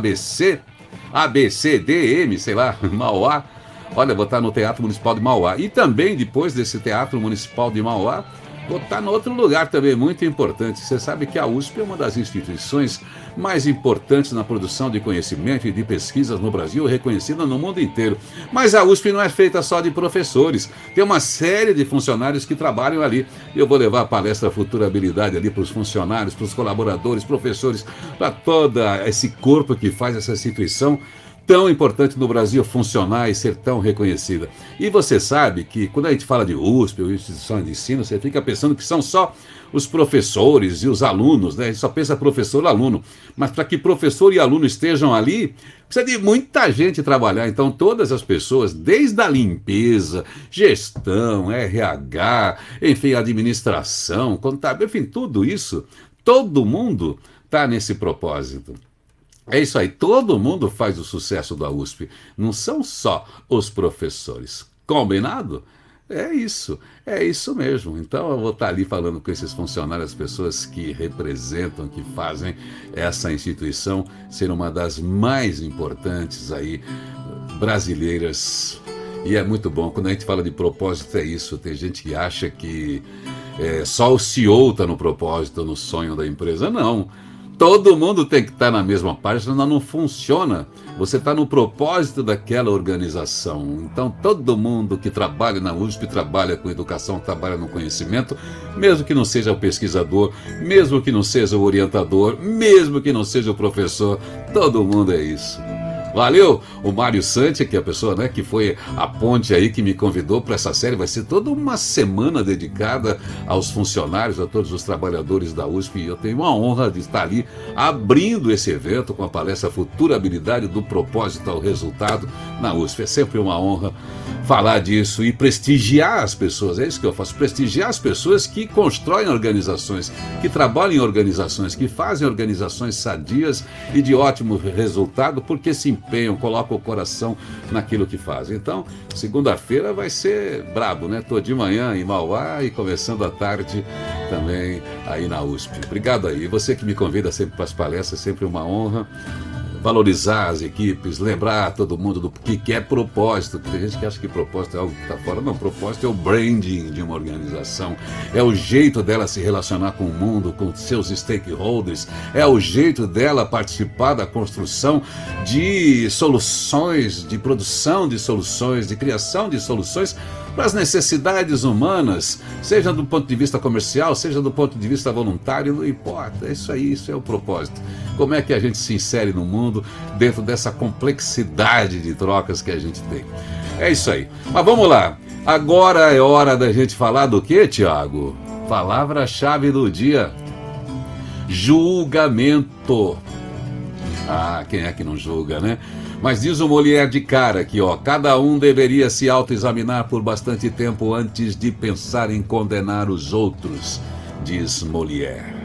ABCDM, sei lá, Mauá. Olha, vou estar no Teatro Municipal de Mauá. E também depois desse Teatro Municipal de Mauá, vou estar em outro lugar também muito importante. Você sabe que a USP é uma das instituições mais importantes na produção de conhecimento e de pesquisas no Brasil, reconhecida no mundo inteiro. Mas a USP não é feita só de professores. Tem uma série de funcionários que trabalham ali. Eu vou levar a palestra Futurabilidade ali para os funcionários, para os colaboradores, professores, para todo esse corpo que faz essa instituição tão importante no Brasil funcionar e ser tão reconhecida. E você sabe que quando a gente fala de USP ou instituição de ensino, você fica pensando que são só os professores e os alunos, né? A gente só pensa professor e aluno. Mas para que professor e aluno estejam ali, precisa de muita gente trabalhar. Então todas as pessoas, desde a limpeza, gestão, RH, enfim, administração, contábil, enfim, tudo isso, todo mundo está nesse propósito. É isso aí, todo mundo faz o sucesso da USP, não são só os professores. Combinado? É isso mesmo. Então eu vou estar ali falando com esses funcionários, as pessoas que representam, que fazem essa instituição ser uma das mais importantes aí brasileiras. E é muito bom, quando a gente fala de propósito é isso, tem gente que acha que só o CEO está no propósito, no sonho da empresa, não. Todo mundo tem que estar na mesma página, senão não funciona. Você está no propósito daquela organização. Então, todo mundo que trabalha na USP, trabalha com educação, trabalha no conhecimento, mesmo que não seja o pesquisador, mesmo que não seja o orientador, mesmo que não seja o professor, todo mundo é isso. Valeu, o Mário Santi, que é a pessoa, né, que foi a ponte aí que me convidou para essa série. Vai ser toda uma semana dedicada aos funcionários, a todos os trabalhadores da USP. E eu tenho a honra de estar ali abrindo esse evento com a palestra Futurabilidade do Propósito ao Resultado na USP. É sempre uma honra falar disso e prestigiar as pessoas. É isso que eu faço, prestigiar as pessoas que constroem organizações, que trabalham em organizações, que fazem organizações sadias e de ótimo resultado, porque se empenham, colocam o coração naquilo que fazem. Então, segunda-feira vai ser brabo, né? Tô de manhã em Mauá e começando à tarde também aí na USP. Obrigado aí. Você que me convida sempre para as palestras, sempre uma honra. Valorizar as equipes, lembrar todo mundo do que é propósito. Tem gente que acha que propósito é algo que está fora. Não, propósito é o branding de uma organização, é o jeito dela se relacionar com o mundo, com seus stakeholders, é o jeito dela participar da construção de soluções, de produção de soluções, de criação de soluções para as necessidades humanas, seja do ponto de vista comercial, seja do ponto de vista voluntário, não importa, é isso aí, isso é o propósito. Como é que a gente se insere no mundo dentro dessa complexidade de trocas que a gente tem? É isso aí. Mas vamos lá, agora é hora da gente falar do quê, Tiago? Palavra-chave do dia: julgamento. Ah, quem é que não julga, né? Mas diz o Molière de cara aqui, ó, cada um deveria se autoexaminar por bastante tempo antes de pensar em condenar os outros, diz Molière.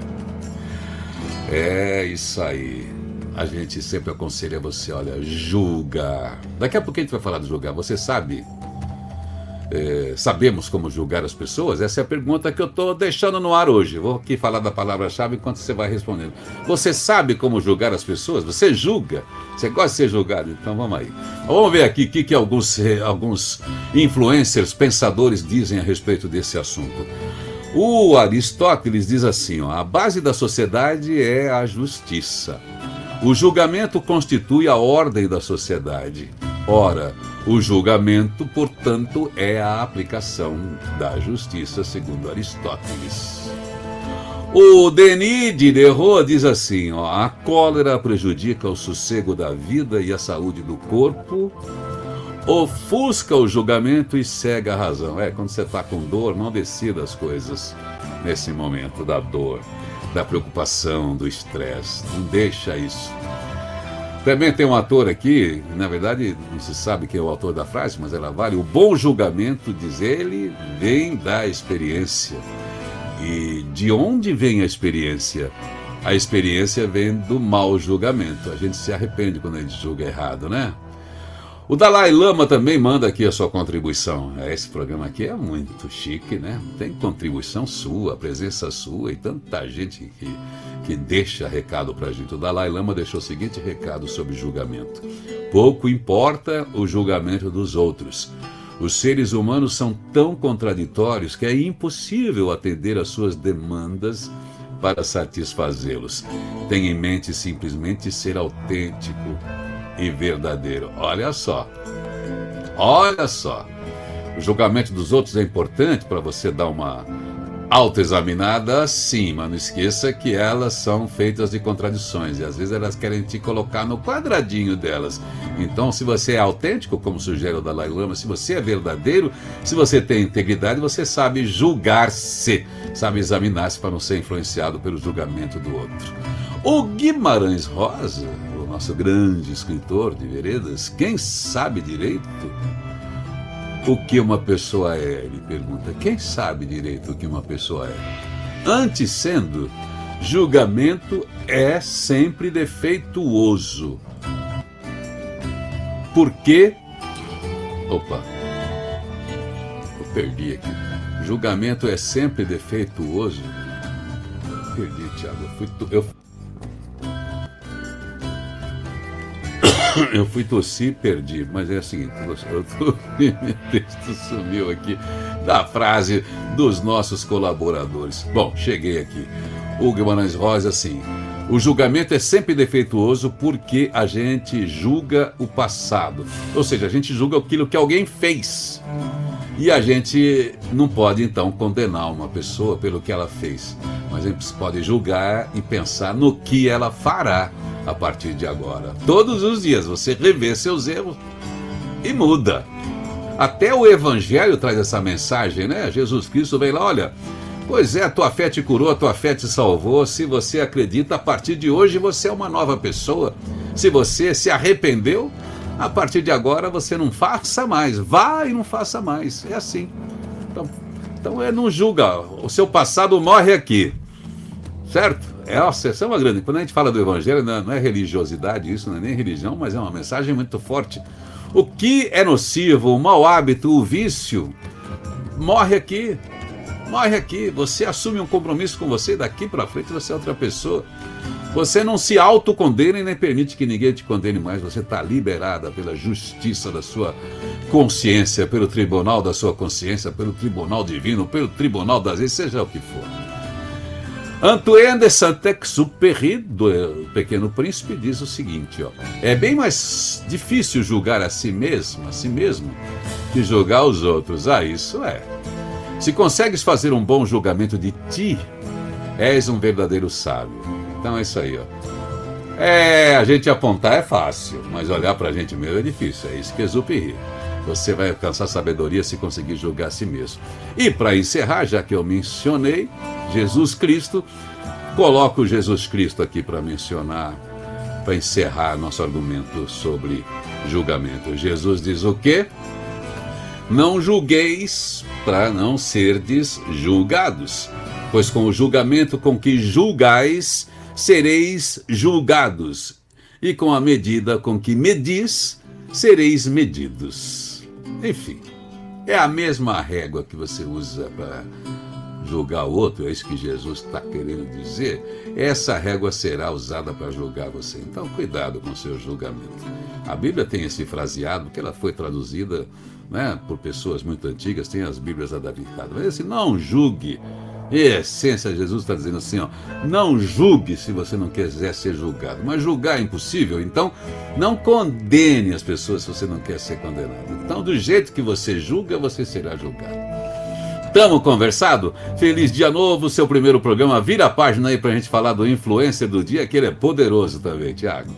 É isso aí. A gente sempre aconselha você, olha, julga. Daqui a pouco a gente vai falar de julgar. Você sabe? Sabemos como julgar as pessoas? Essa é a pergunta que eu estou deixando no ar hoje. Vou aqui falar da palavra-chave enquanto você vai respondendo. Você sabe como julgar as pessoas? Você julga? Você gosta de ser julgado? Então vamos aí. Vamos ver aqui o que alguns influencers, pensadores dizem a respeito desse assunto. O Aristóteles diz assim, ó, a base da sociedade é a justiça. O julgamento constitui a ordem da sociedade. Ora, o julgamento, portanto, é a aplicação da justiça, segundo Aristóteles. O Denis Diderot diz assim, ó, a cólera prejudica o sossego da vida e a saúde do corpo, ofusca o julgamento e cega a razão. Quando você está com dor, não decida as coisas nesse momento da dor, da preocupação, do estresse. Não deixa isso. Também tem um ator aqui, na verdade não se sabe quem é o autor da frase, mas ela vale. O bom julgamento, diz ele, vem da experiência. E de onde vem a experiência? A experiência vem do mau julgamento. A gente se arrepende quando a gente julga errado, né? O Dalai Lama também manda aqui a sua contribuição. Esse programa aqui é muito chique, né? Tem contribuição sua, presença sua e tanta gente que deixa recado pra gente. O Dalai Lama deixou o seguinte recado sobre julgamento. Pouco importa o julgamento dos outros. Os seres humanos são tão contraditórios que é impossível atender às suas demandas para satisfazê-los. Tenha em mente simplesmente ser autêntico e verdadeiro. Olha só. O julgamento dos outros é importante para você dar uma autoexaminada, sim, mas não esqueça que elas são feitas de contradições e às vezes elas querem te colocar no quadradinho delas. Então, se você é autêntico, como sugere o Dalai Lama, se você é verdadeiro, se você tem integridade, você sabe julgar-se, sabe examinar-se para não ser influenciado pelo julgamento do outro. O Guimarães Rosa, o nosso grande escritor de veredas, quem sabe direito o que uma pessoa é? Ele pergunta, quem sabe direito o que uma pessoa é? Antes sendo, julgamento é sempre defeituoso. Porque... Opa, eu perdi aqui. Julgamento é sempre defeituoso. Perdi, Thiago. Eu fui tossir e perdi, mas é o seguinte, meu texto sumiu aqui da frase dos nossos colaboradores. Bom, cheguei aqui. O Guimarães Rosa, assim, o julgamento é sempre defeituoso porque a gente julga o passado. Ou seja, a gente julga aquilo que alguém fez. E a gente não pode, então, condenar uma pessoa pelo que ela fez. Mas a gente pode julgar e pensar no que ela fará a partir de agora. Todos os dias você revê seus erros e muda. Até o Evangelho traz essa mensagem, né? Jesus Cristo vem lá, olha, pois é, a tua fé te curou, a tua fé te salvou. Se você acredita, a partir de hoje você é uma nova pessoa. Se você se arrependeu, a partir de agora você não faça mais. Vá e não faça mais. É assim. Então não julga. O seu passado morre aqui. Certo? Essa é uma grande... Quando a gente fala do Evangelho, não é religiosidade, isso não é nem religião, mas é uma mensagem muito forte. O que é nocivo, o mau hábito, o vício, morre aqui. Morre aqui. Você assume um compromisso com você, daqui para frente você é outra pessoa. Você não se autocondena e nem permite que ninguém te condene mais. Você está liberada pela justiça da sua consciência, pelo tribunal da sua consciência, pelo tribunal divino, pelo tribunal das leis, seja o que for. Antoine de Saint-Exupéry, do Pequeno Príncipe, diz o seguinte, ó, é bem mais difícil julgar a si mesmo, que julgar os outros. Isso é. Se consegues fazer um bom julgamento de ti, és um verdadeiro sábio. Então é isso aí, ó. A gente apontar é fácil, mas olhar pra gente mesmo é difícil. É isso que é Exupéry. Você vai alcançar sabedoria se conseguir julgar a si mesmo. E para encerrar, já que eu mencionei Jesus Cristo, coloco Jesus Cristo aqui para mencionar para encerrar nosso argumento sobre julgamento. Jesus diz o quê? Não julgueis para não serdes julgados, pois com o julgamento com que julgais, sereis julgados, e com a medida com que medis, sereis medidos. Enfim, é a mesma régua que você usa para julgar o outro, é isso que Jesus está querendo dizer. Essa régua será usada para julgar você. Então, cuidado com o seu julgamento. A Bíblia tem esse fraseado, que ela foi traduzida, né, por pessoas muito antigas, tem as Bíblias adaptadas. Mas assim, não julgue. Em essência, Jesus está dizendo assim, ó, não julgue se você não quiser ser julgado. Mas julgar é impossível, então não condene as pessoas se você não quer ser condenado. Então, do jeito que você julga, você será julgado. Tamo conversado? Feliz dia novo, seu primeiro programa. Vira a página aí pra gente falar do influencer do dia, que ele é poderoso também, Tiago.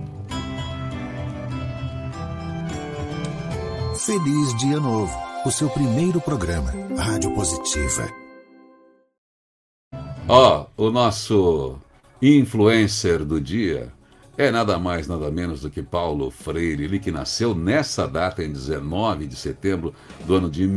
Feliz dia novo, o seu primeiro programa, Rádio Positiva. Ó, o nosso influencer do dia é nada mais, nada menos do que Paulo Freire, ele que nasceu nessa data, em 19 de setembro do ano de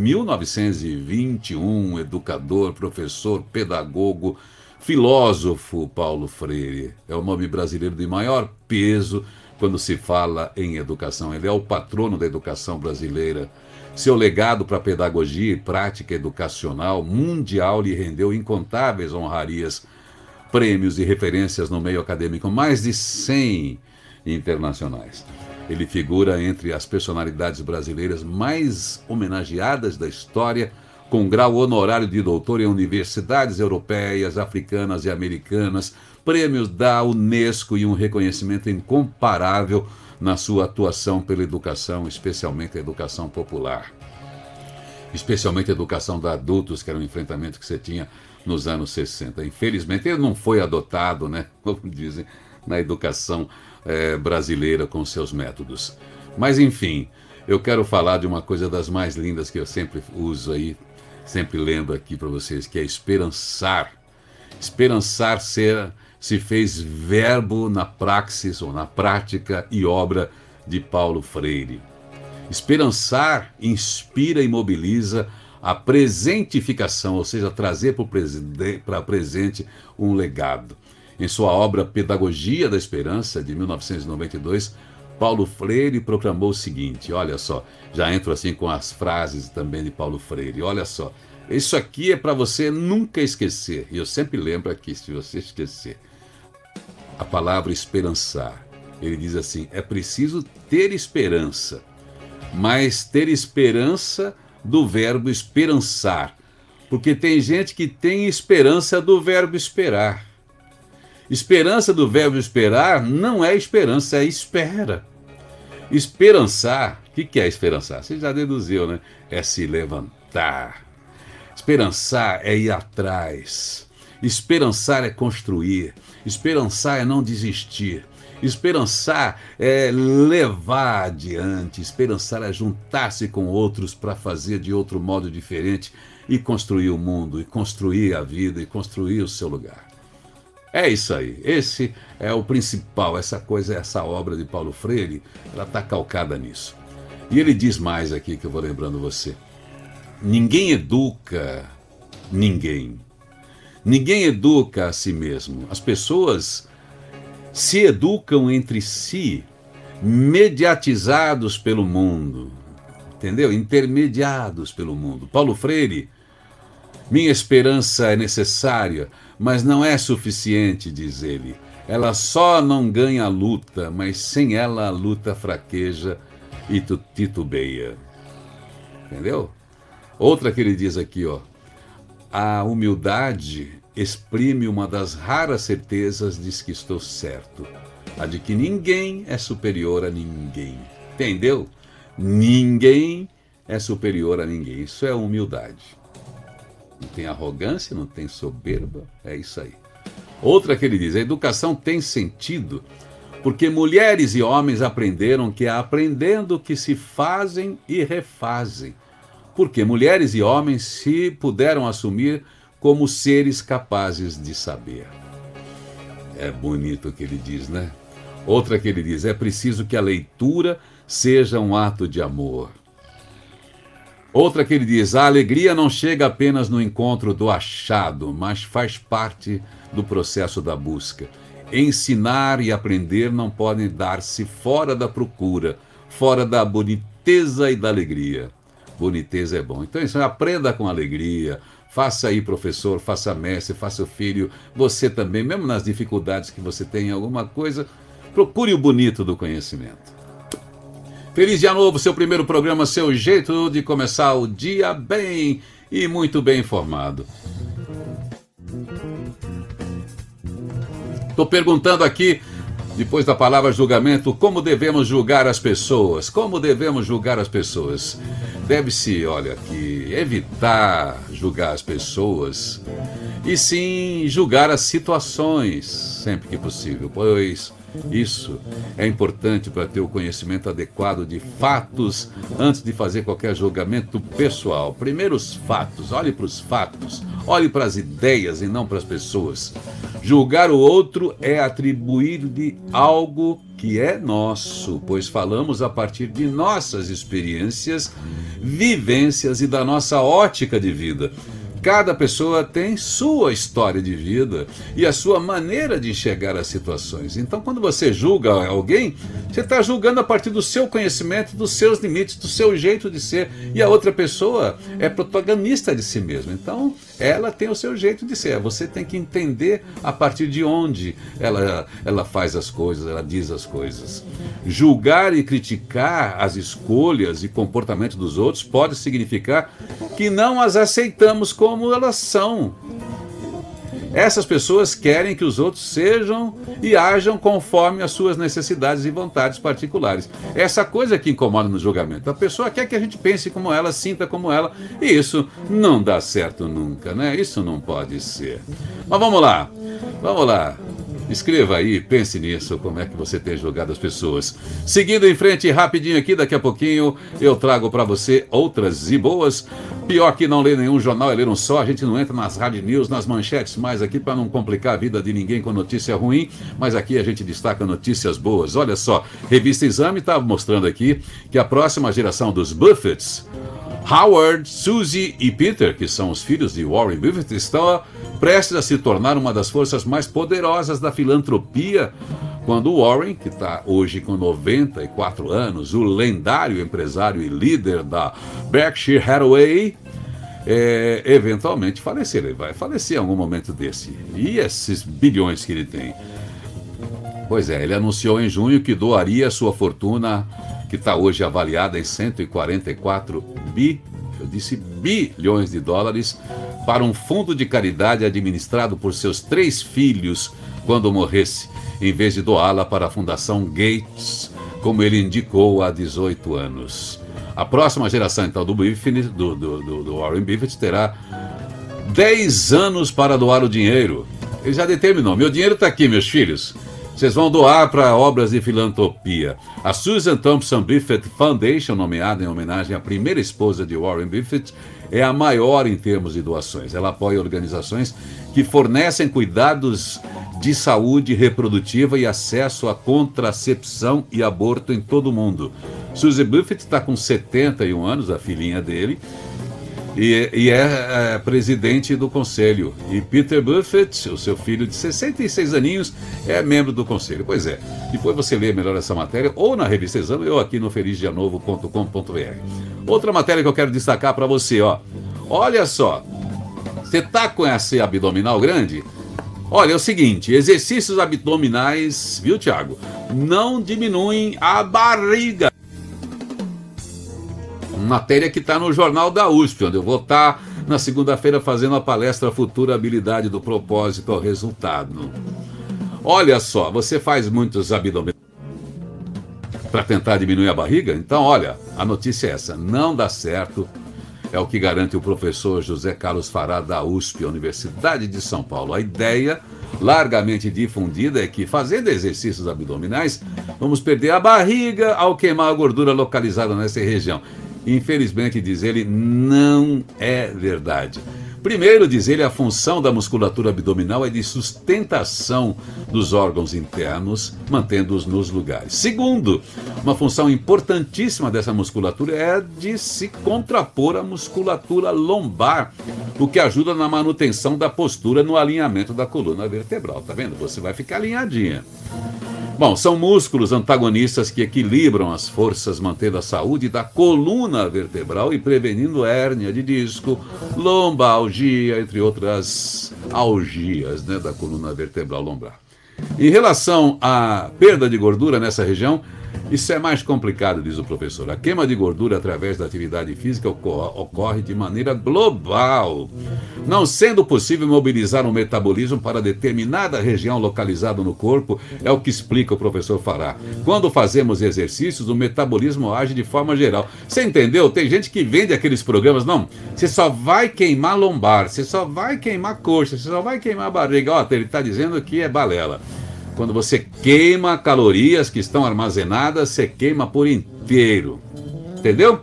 1921, educador, professor, pedagogo, filósofo. Paulo Freire é o nome brasileiro de maior peso quando se fala em educação. Ele é o patrono da educação brasileira. Seu legado para a pedagogia e prática educacional mundial lhe rendeu incontáveis honrarias, prêmios e referências no meio acadêmico, mais de 100 internacionais. Ele figura entre as personalidades brasileiras mais homenageadas da história, com grau honorário de doutor em universidades europeias, africanas e americanas, prêmios da Unesco e um reconhecimento incomparável na sua atuação pela educação, especialmente a educação popular. Especialmente a educação de adultos, que era um enfrentamento que você tinha nos anos 60. Infelizmente, ele não foi adotado, né, como dizem, na educação brasileira com seus métodos. Mas, enfim, eu quero falar de uma coisa das mais lindas que eu sempre uso aí, sempre lembro aqui para vocês, que é esperançar. Esperançar se fez verbo na praxis, ou na prática e obra de Paulo Freire. Esperançar inspira e mobiliza a presentificação, ou seja, trazer para presente um legado. Em sua obra Pedagogia da Esperança, de 1992, Paulo Freire proclamou o seguinte, olha só, já entro assim com as frases também de Paulo Freire, olha só, isso aqui é para você nunca esquecer, e eu sempre lembro aqui, se você esquecer, a palavra esperançar. Ele diz assim, é preciso ter esperança, mas ter esperança do verbo esperançar, porque tem gente que tem esperança do verbo esperar. Esperança do verbo esperar não é esperança, é espera. Esperançar, o que é esperançar? Você já deduziu, né? É se levantar. Esperançar é ir atrás. Esperançar é construir. Esperançar é não desistir. Esperançar é levar adiante. Esperançar é juntar-se com outros para fazer de outro modo diferente e construir o mundo, e construir a vida, e construir o seu lugar. É isso aí. Esse é o principal. Essa coisa, essa obra de Paulo Freire, ela está calcada nisso. E ele diz mais aqui, que eu vou lembrando você. Ninguém educa ninguém. Ninguém educa a si mesmo. As pessoas se educam entre si, mediatizados pelo mundo. Entendeu? Intermediados pelo mundo. Paulo Freire, minha esperança é necessária, mas não é suficiente, diz ele. Ela só não ganha a luta, mas sem ela a luta fraqueja e titubeia. Entendeu? Outra que ele diz aqui, ó. A humildade exprime uma das raras certezas de que estou certo. A de que ninguém é superior a ninguém. Entendeu? Ninguém é superior a ninguém. Isso é humildade. Não tem arrogância, não tem soberba. É isso aí. Outra que ele diz, a educação tem sentido porque mulheres e homens aprenderam que é aprendendo que se fazem e refazem. Porque mulheres e homens se puderam assumir como seres capazes de saber. É bonito o que ele diz, né? Outra que ele diz: é preciso que a leitura seja um ato de amor. Outra que ele diz: a alegria não chega apenas no encontro do achado, mas faz parte do processo da busca. Ensinar e aprender não podem dar-se fora da procura, fora da boniteza e da alegria. Boniteza é bom. Então, isso, aprenda com alegria. Faça aí, professor, faça mestre, faça o filho. Você também, mesmo nas dificuldades que você tem em alguma coisa, procure o bonito do conhecimento. Feliz dia novo, seu primeiro programa, seu jeito de começar o dia bem e muito bem informado. Estou perguntando aqui, depois da palavra julgamento, como devemos julgar as pessoas? Como devemos julgar as pessoas? Deve-se, olha aqui, evitar julgar as pessoas e sim julgar as situações, sempre que possível, pois isso é importante para ter o conhecimento adequado de fatos antes de fazer qualquer julgamento pessoal. Primeiro os fatos, olhe para os fatos, olhe para as ideias e não para as pessoas. Julgar o outro é atribuir-lhe algo que é nosso, pois falamos a partir de nossas experiências, vivências e da nossa ótica de vida. Cada pessoa tem sua história de vida e a sua maneira de enxergar as situações. Então, quando você julga alguém, você está julgando a partir do seu conhecimento, dos seus limites, do seu jeito de ser. E a outra pessoa é protagonista de si mesma. Então, ela tem o seu jeito de ser. Você tem que entender a partir de onde ela faz as coisas, ela diz as coisas. Julgar e criticar as escolhas e comportamentos dos outros pode significar que não as aceitamos como elas são. Essas pessoas querem que os outros sejam e ajam conforme as suas necessidades e vontades particulares. Essa coisa que incomoda no julgamento. A pessoa quer que a gente pense como ela, sinta como ela, e isso não dá certo nunca, né? Isso não pode ser. Mas vamos lá. Escreva aí, pense nisso, como é que você tem julgado as pessoas. Seguindo em frente, rapidinho aqui, daqui a pouquinho eu trago para você outras e boas. Pior que não ler nenhum jornal é ler um só. A gente não entra nas rádio news, nas manchetes mais aqui para não complicar a vida de ninguém com notícia ruim, mas aqui a gente destaca notícias boas. Olha só, Revista Exame está mostrando aqui que a próxima geração dos Buffetts, Howard, Suzy e Peter, que são os filhos de Warren Buffett, estão prestes a se tornar uma das forças mais poderosas da filantropia, quando Warren, que está hoje com 94 anos, o lendário empresário e líder da Berkshire Hathaway, eventualmente falecer. Ele vai falecer em algum momento desse. E esses bilhões que ele tem? Pois é, ele anunciou em junho que doaria sua fortuna, que está hoje avaliada em 144 bilhões de dólares, para um fundo de caridade administrado por seus 3 filhos quando morresse, em vez de doá-la para a Fundação Gates, como ele indicou há 18 anos. A próxima geração, então, do Warren Buffett terá 10 anos para doar o dinheiro. Ele já determinou: meu dinheiro está aqui, meus filhos. Vocês vão doar para obras de filantropia. A Susan Thompson Buffett Foundation, nomeada em homenagem à primeira esposa de Warren Buffett, é a maior em termos de doações. Ela apoia organizações que fornecem cuidados de saúde reprodutiva e acesso à contracepção e aborto em todo o mundo. Susan Buffett está com 71 anos, a filhinha dele, e é presidente do conselho. E Peter Buffett, o seu filho de 66 aninhos, é membro do conselho. Pois é, depois você lê melhor essa matéria, ou na Revista Exame, ou aqui no felizdianovo.com.br. Outra matéria que eu quero destacar para você, ó. Olha só, você tá com esse abdominal grande? Olha, é o seguinte, exercícios abdominais, viu, Thiago, não diminuem a barriga. Matéria que está no Jornal da USP, onde eu vou estar na segunda-feira fazendo a palestra Futura Habilidade do Propósito ao Resultado. Olha só, você faz muitos abdominais para tentar diminuir a barriga? Então, olha, a notícia é essa, não dá certo. É o que garante o professor José Carlos Fará da USP, Universidade de São Paulo. A ideia, largamente difundida, é que fazendo exercícios abdominais, vamos perder a barriga ao queimar a gordura localizada nessa região. Infelizmente, diz ele, não é verdade. Primeiro, diz ele, a função da musculatura abdominal é de sustentação dos órgãos internos, mantendo-os nos lugares. Segundo, uma função importantíssima dessa musculatura é de se contrapor à musculatura lombar, o que ajuda na manutenção da postura no alinhamento da coluna vertebral. Tá vendo? Você vai ficar alinhadinha. Bom, são músculos antagonistas que equilibram as forças, mantendo a saúde da coluna vertebral e prevenindo hérnia de disco, lombalgia, entre outras algias, né, da coluna vertebral lombar. Em relação à perda de gordura nessa região, isso é mais complicado, diz o professor. A queima de gordura através da atividade física ocorre de maneira global, não sendo possível mobilizar o metabolismo para determinada região localizada no corpo, é o que explica o professor Fará. Quando fazemos exercícios, o metabolismo age de forma geral. Você entendeu? Tem gente que vende aqueles programas, não, você só vai queimar lombar, você só vai queimar coxa, você só vai queimar barriga. Ó, ele está dizendo que é balela. Quando você queima calorias que estão armazenadas, você queima por inteiro. Entendeu?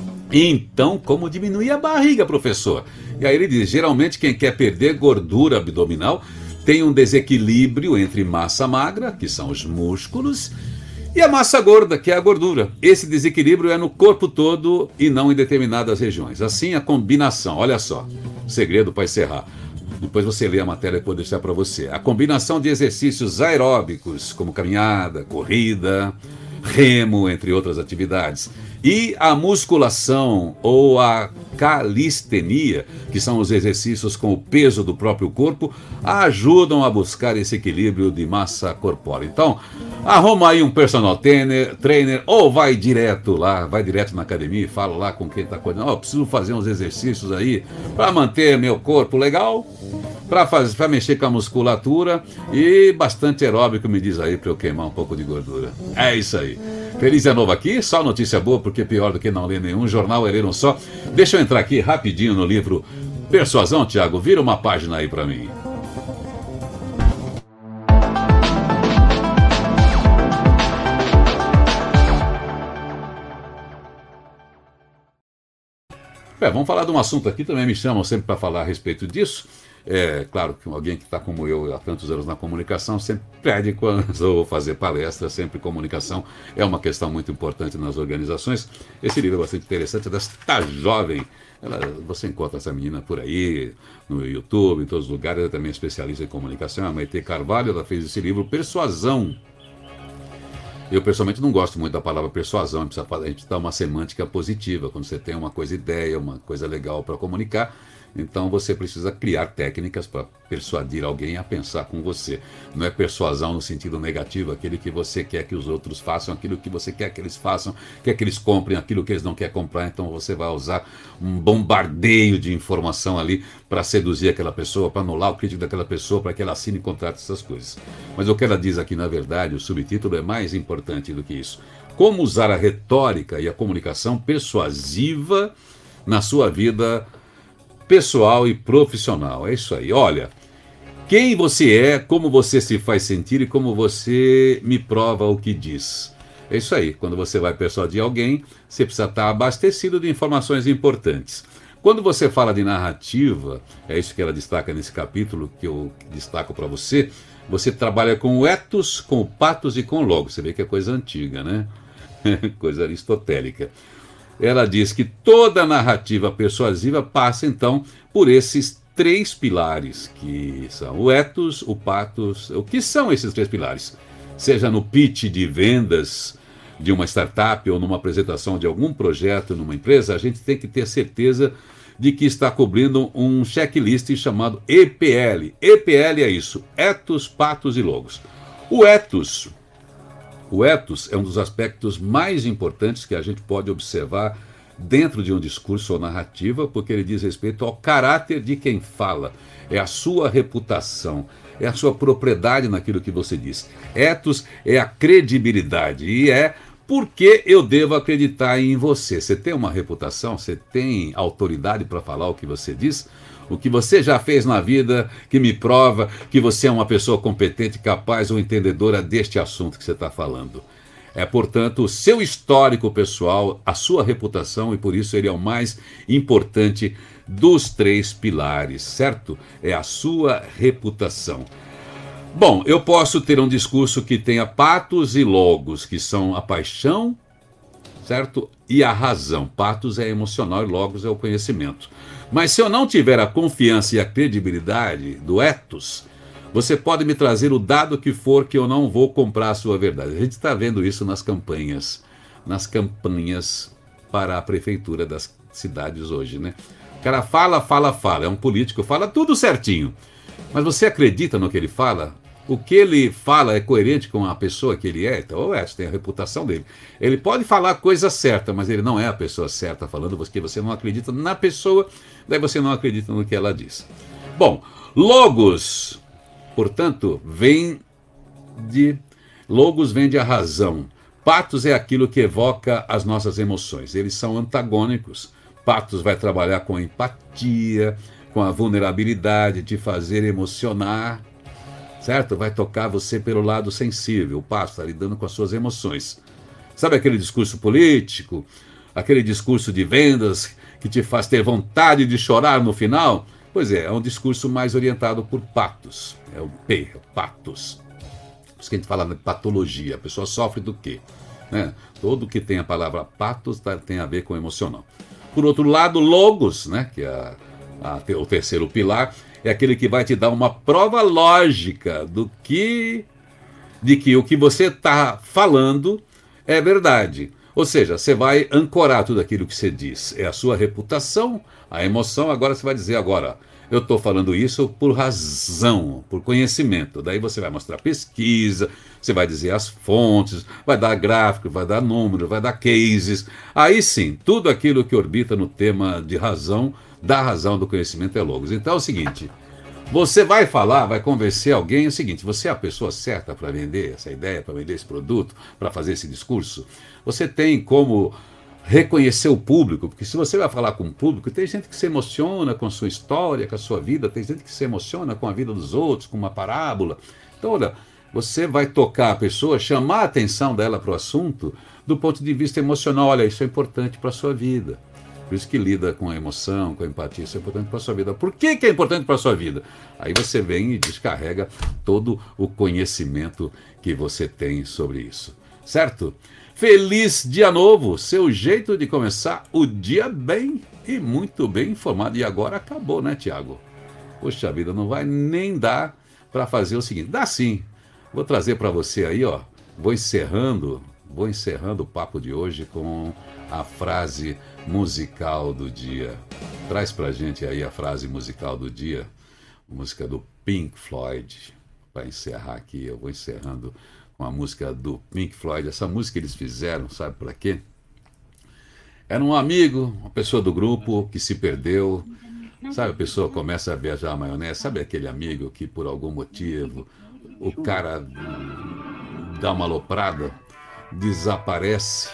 Então, como diminuir a barriga, professor? E aí ele diz, geralmente quem quer perder gordura abdominal tem um desequilíbrio entre massa magra, que são os músculos, e a massa gorda, que é a gordura. Esse desequilíbrio é no corpo todo e não em determinadas regiões. Assim, a combinação, olha só, segredo para encerrar. Depois você lê a matéria e eu vou deixar para você. A combinação de exercícios aeróbicos, como caminhada, corrida, remo, entre outras atividades, e a musculação ou a calistenia, que são os exercícios com o peso do próprio corpo, ajudam a buscar esse equilíbrio de massa corpórea. Então, arruma aí um personal trainer ou vai direto lá, vai direto na academia e fala lá com quem está cuidando. Ó, preciso fazer uns exercícios aí para manter meu corpo legal, para mexer com a musculatura e bastante aeróbico, me diz aí, para eu queimar um pouco de gordura. É isso aí. Feliz Ano Novo aqui, só notícia boa, porque pior do que não ler nenhum jornal é ler um só. Deixa eu entrar aqui rapidinho no livro Persuasão, Tiago, vira uma página aí para mim. Vamos falar de um assunto aqui, também me chamam sempre para falar a respeito disso. É claro que alguém que está como eu há tantos anos na comunicação sempre pede quando eu vou fazer palestra, sempre comunicação é uma questão muito importante nas organizações. Esse livro é bastante interessante, desta jovem, você encontra essa menina por aí, no YouTube, em todos os lugares, ela também é especialista em comunicação, a Maite Carvalho, ela fez esse livro Persuasão. Eu pessoalmente não gosto muito da palavra persuasão, a gente dá uma semântica positiva, quando você tem uma coisa ideia, uma coisa legal para comunicar. Então você precisa criar técnicas para persuadir alguém a pensar com você. Não é persuasão no sentido negativo, aquele que você quer que os outros façam, aquilo que você quer que eles façam, quer que eles comprem aquilo que eles não querem comprar. Então você vai usar um bombardeio de informação ali para seduzir aquela pessoa, para anular o crítico daquela pessoa, para que ela assine contrato, essas coisas. Mas o que ela diz aqui, na verdade, o subtítulo é mais importante do que isso. Como usar a retórica e a comunicação persuasiva na sua vida pessoal e profissional. É isso aí. Olha, quem você é, como você se faz sentir e como você me prova o que diz. É isso aí. Quando você vai persuadir alguém, você precisa estar abastecido de informações importantes. Quando você fala de narrativa, é isso que ela destaca nesse capítulo, que eu destaco para você, você trabalha com o ethos, com o pathos e com o logos. Você vê que é coisa antiga, né? Coisa aristotélica. Ela diz que toda narrativa persuasiva passa, então, por esses três pilares, que são o ethos, o pathos. O que são esses três pilares? Seja no pitch de vendas de uma startup ou numa apresentação de algum projeto numa empresa, a gente tem que ter certeza de que está cobrindo um checklist chamado EPL. EPL é isso, ethos, pathos e logos. O ethos é um dos aspectos mais importantes que a gente pode observar dentro de um discurso ou narrativa, porque ele diz respeito ao caráter de quem fala, é a sua reputação, é a sua propriedade naquilo que você diz. Ethos é a credibilidade e é porque eu devo acreditar em você. Você tem uma reputação, você tem autoridade para falar o que você diz? O que você já fez na vida que me prova que você é uma pessoa competente, capaz ou entendedora deste assunto que você está falando. É, portanto, o seu histórico pessoal, a sua reputação, e por isso ele é o mais importante dos 3 pilares, certo? É a sua reputação. Bom, eu posso ter um discurso que tenha patos e logos, que são a paixão, certo? E a razão. Patos é emocional e logos é o conhecimento. Mas se eu não tiver a confiança e a credibilidade do ethos, você pode me trazer o dado que for que eu não vou comprar a sua verdade. A gente está vendo isso nas campanhas para a prefeitura das cidades hoje, né? O cara fala, é um político, fala tudo certinho. Mas você acredita no que ele fala? O que ele fala é coerente com a pessoa que ele é? Então, tem a reputação dele. Ele pode falar a coisa certa, mas ele não é a pessoa certa falando, porque você não acredita na pessoa, daí você não acredita no que ela diz. Bom, logos, portanto, logos vem de a razão. Patos é aquilo que evoca as nossas emoções. Eles são antagônicos. Patos vai trabalhar com empatia, com a vulnerabilidade, te fazer emocionar, certo? Vai tocar você pelo lado sensível. O pato está lidando com as suas emoções. Sabe aquele discurso político, aquele discurso de vendas que te faz ter vontade de chorar no final? Pois é um discurso mais orientado por patos. É o patos. Por isso que a gente fala de patologia. A pessoa sofre do quê? Né? Todo que tem a palavra patos tem a ver com emocional. Por outro lado, logos, né? Que é o terceiro pilar, é aquele que vai te dar uma prova lógica de que o que você está falando é verdade. Ou seja, você vai ancorar tudo aquilo que você diz. É a sua reputação, a emoção. Agora você vai dizer eu estou falando isso por razão, por conhecimento. Daí você vai mostrar pesquisa, você vai dizer as fontes, vai dar gráfico, vai dar número, vai dar cases. Aí sim, tudo aquilo que orbita no tema de razão, da razão do conhecimento é logos. Então é o seguinte, você vai falar, vai convencer alguém, é o seguinte, você é a pessoa certa para vender essa ideia, para vender esse produto, para fazer esse discurso? Você tem como reconhecer o público, porque se você vai falar com o público, tem gente que se emociona com a sua história, com a sua vida, tem gente que se emociona com a vida dos outros, com uma parábola. Então, olha, você vai tocar a pessoa, chamar a atenção dela para o assunto do ponto de vista emocional. Olha, isso é importante para a sua vida. Por isso que lida com a emoção, com a empatia, isso é importante para a sua vida. Por que é importante para a sua vida? Aí você vem e descarrega todo o conhecimento que você tem sobre isso. Certo? Feliz dia novo, seu jeito de começar o dia bem e muito bem informado. E agora acabou, né, Tiago? Poxa vida, não vai nem dar para fazer o seguinte. Dá sim. Vou trazer para você aí, vou encerrando o papo de hoje com a frase musical do dia. Traz pra gente aí a frase musical do dia, música do Pink Floyd. Para encerrar aqui, eu vou encerrando com a música do Pink Floyd. Essa música eles fizeram, sabe para quê? Era um amigo, uma pessoa do grupo que se perdeu. Sabe, a pessoa começa a viajar a maionese. Sabe aquele amigo que por algum motivo o cara dá uma aloprada, desaparece?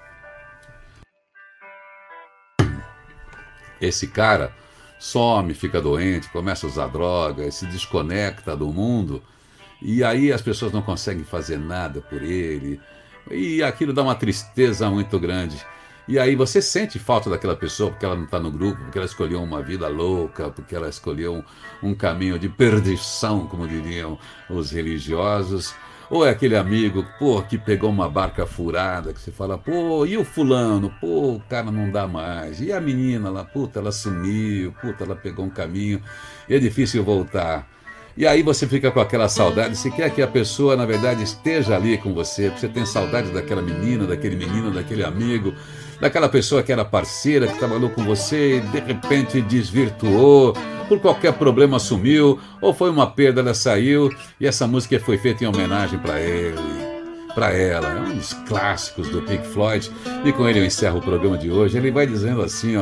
Esse cara some, fica doente, começa a usar droga, se desconecta do mundo, e aí as pessoas não conseguem fazer nada por ele, e aquilo dá uma tristeza muito grande. E aí você sente falta daquela pessoa porque ela não está no grupo, porque ela escolheu uma vida louca, porque ela escolheu um caminho de perdição, como diriam os religiosos. Ou é aquele amigo, que pegou uma barca furada, que você fala, e o fulano? O cara não dá mais. E a menina lá, ela sumiu, ela pegou um caminho, e é difícil voltar. E aí você fica com aquela saudade, você quer que a pessoa, na verdade, esteja ali com você, porque você tem saudade daquela menina, daquele menino, daquele amigo, daquela pessoa que era parceira, que trabalhou com você e de repente desvirtuou, por qualquer problema sumiu, ou foi uma perda, ela saiu, e essa música foi feita em homenagem para ele, para ela. É um dos clássicos do Pink Floyd, e com ele eu encerro o programa de hoje. Ele vai dizendo assim,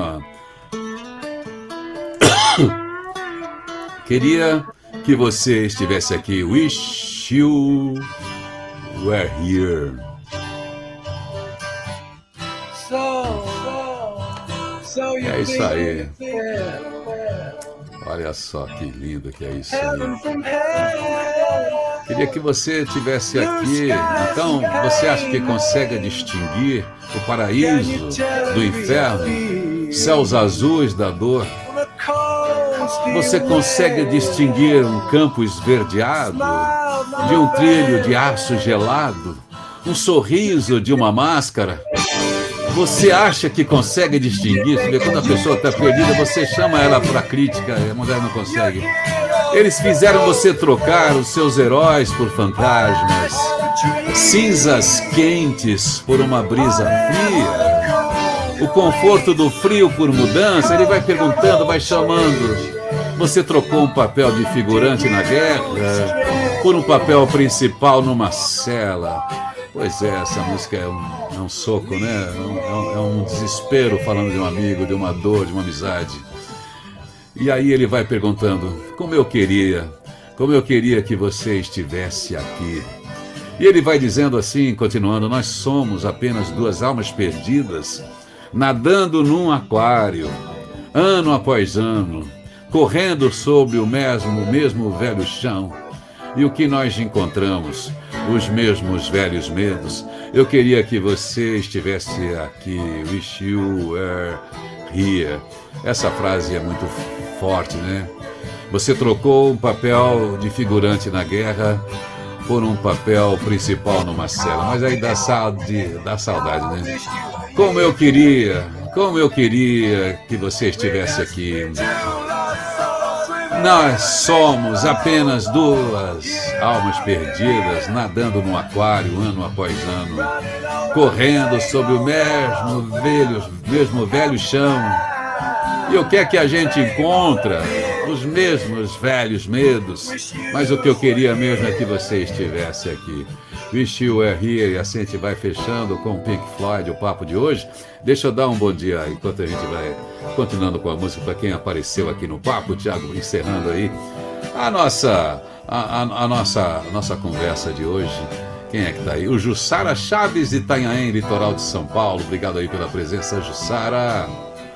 queria que você estivesse aqui, wish you were É isso aí. Olha só que lindo que é isso aí. Queria que você estivesse aqui. Então, você acha que consegue distinguir o paraíso do inferno, céus azuis da dor? Você consegue distinguir um campo esverdeado de um trilho de aço gelado? Um sorriso de uma máscara? Você acha que consegue distinguir? Quando a pessoa está perdida, você chama ela para crítica, a mulher não consegue. Eles fizeram você trocar os seus heróis por fantasmas, cinzas quentes por uma brisa fria, o conforto do frio por mudança. Ele vai perguntando, vai chamando. Você trocou um papel de figurante na guerra por um papel principal numa cela. Pois é, essa música é um soco, né? É um desespero falando de um amigo, de uma dor, de uma amizade. E aí ele vai perguntando, como eu queria que você estivesse aqui. E ele vai dizendo assim, continuando, nós somos apenas duas almas perdidas, nadando num aquário, ano após ano, correndo sobre o mesmo velho chão. E o que nós encontramos? Os mesmos velhos medos. Eu queria que você estivesse aqui. Wish you were here. Essa frase é muito forte, né? Você trocou um papel de figurante na guerra por um papel principal numa cela. Mas aí dá saudade, né? Como eu queria que você estivesse aqui. Nós somos apenas duas almas perdidas, nadando no aquário ano após ano, correndo sobre o mesmo velho chão. E o que é que a gente encontra? Os mesmos velhos medos. Mas o que eu queria mesmo é que você estivesse aqui. Wish you were here. E assim a gente vai fechando com o Pink Floyd, o papo de hoje. Deixa eu dar um bom dia enquanto a gente vai continuando com a música para quem apareceu aqui no papo. Thiago, encerrando aí a nossa conversa de hoje. Quem é que está aí? O Jussara Chaves de Itanhaém, litoral de São Paulo. Obrigado aí pela presença, Jussara.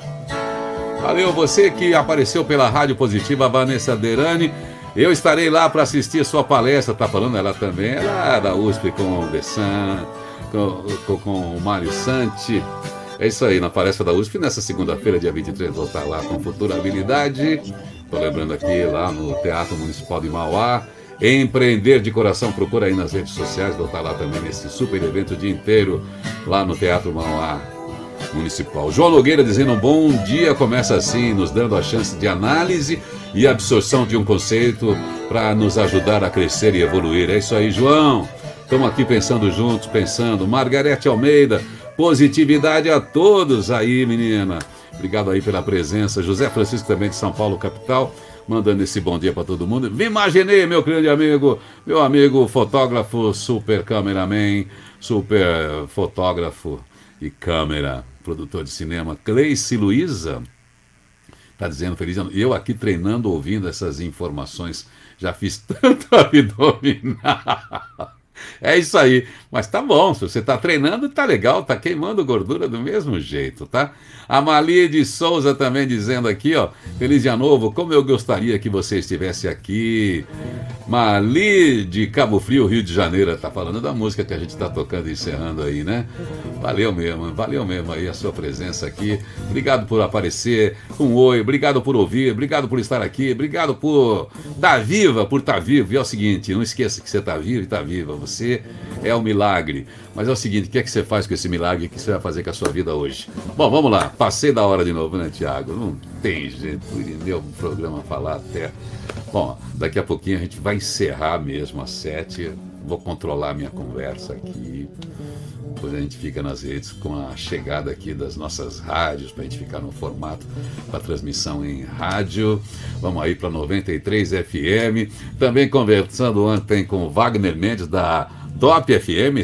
Valeu, você que apareceu pela Rádio Positiva, a Vanessa Derani. Eu estarei lá para assistir a sua palestra. Tá falando ela também, ela da USP com o Bessan, com o Mário Santi. É isso aí, na palestra da USP, nessa segunda-feira, dia 23, vou estar lá com Futurabilidade. Estou lembrando aqui, lá no Teatro Municipal de Mauá. Empreender de Coração, procura aí nas redes sociais, vou estar lá também nesse super evento o dia inteiro, lá no Teatro Mauá Municipal. João Nogueira dizendo um bom dia, começa assim, nos dando a chance de análise e absorção de um conceito para nos ajudar a crescer e evoluir. É isso aí, João. Estamos aqui pensando juntos, Margarete Almeida, positividade a todos aí, menina. Obrigado aí pela presença. José Francisco também de São Paulo, capital, mandando esse bom dia para todo mundo. Me imaginei, meu grande amigo, meu amigo fotógrafo, super cameraman, super fotógrafo e câmera, produtor de cinema, Cleice Luiza, tá dizendo feliz ano. Eu aqui treinando, ouvindo essas informações, já fiz tanto abdominal. É isso aí, mas tá bom, se você tá treinando, tá legal, tá queimando gordura do mesmo jeito, tá? A Mali de Souza também dizendo aqui, ó, feliz dia novo, como eu gostaria que você estivesse aqui. Mali de Cabo Frio, Rio de Janeiro, tá falando da música que a gente tá tocando e encerrando aí, né? Valeu mesmo aí a sua presença aqui. Obrigado por aparecer, um oi, obrigado por ouvir, obrigado por estar aqui, obrigado por estar viva, por estar vivo. E é o seguinte, não esqueça que você tá vivo e tá viva, você é um milagre. Mas é o seguinte, o que é que você faz com esse milagre? O que você vai fazer com a sua vida hoje? Bom, vamos lá, passei da hora de novo, né, Thiago? Não tem jeito, meu programa falar até... Bom, daqui a pouquinho a gente vai encerrar mesmo às 7, vou controlar minha conversa aqui, depois a gente fica nas redes com a chegada aqui das nossas rádios, para a gente ficar no formato da transmissão em rádio. Vamos aí para 93 FM, também conversando ontem com o Wagner Mendes da Top FM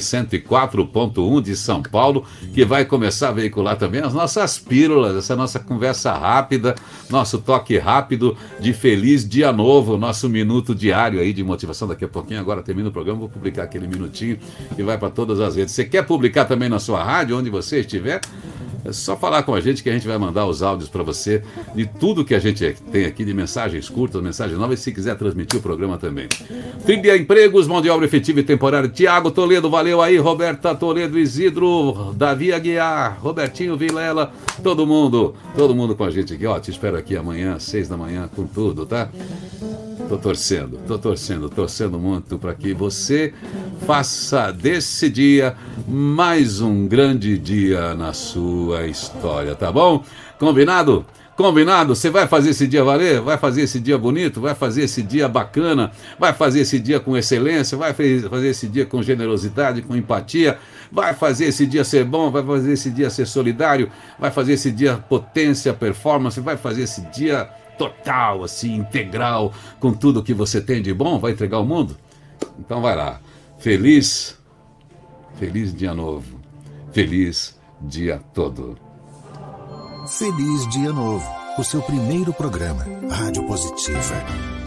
104.1 de São Paulo, que vai começar a veicular também as nossas pílulas, essa nossa conversa rápida, nosso toque rápido de feliz dia novo, nosso minuto diário aí de motivação. Daqui a pouquinho, agora termina o programa, vou publicar aquele minutinho e vai para todas as redes. Você quer publicar também na sua rádio, onde você estiver? É só falar com a gente que a gente vai mandar os áudios para você de tudo que a gente tem aqui, de mensagens curtas, mensagens novas, e se quiser transmitir o programa também. Trilha Empregos, mão de obra efetiva e temporária. Tiago Toledo, valeu aí. Roberta Toledo, Isidro, Davi Aguiar, Robertinho Vilela, todo mundo com a gente aqui. Ó, te espero aqui amanhã, 6 da manhã, com tudo, tá? Tô torcendo muito para que você faça desse dia mais um grande dia na sua história, tá bom? Combinado? Combinado? Você vai fazer esse dia valer? Vai fazer esse dia bonito? Vai fazer esse dia bacana? Vai fazer esse dia com excelência? Vai fazer esse dia com generosidade, com empatia? Vai fazer esse dia ser bom? Vai fazer esse dia ser solidário? Vai fazer esse dia potência, performance? Vai fazer esse dia total, assim, integral, com tudo que você tem de bom? Vai entregar ao mundo? Então vai lá. Feliz dia novo. Feliz dia todo. Feliz Dia Novo, o seu primeiro programa, Rádio Positiva.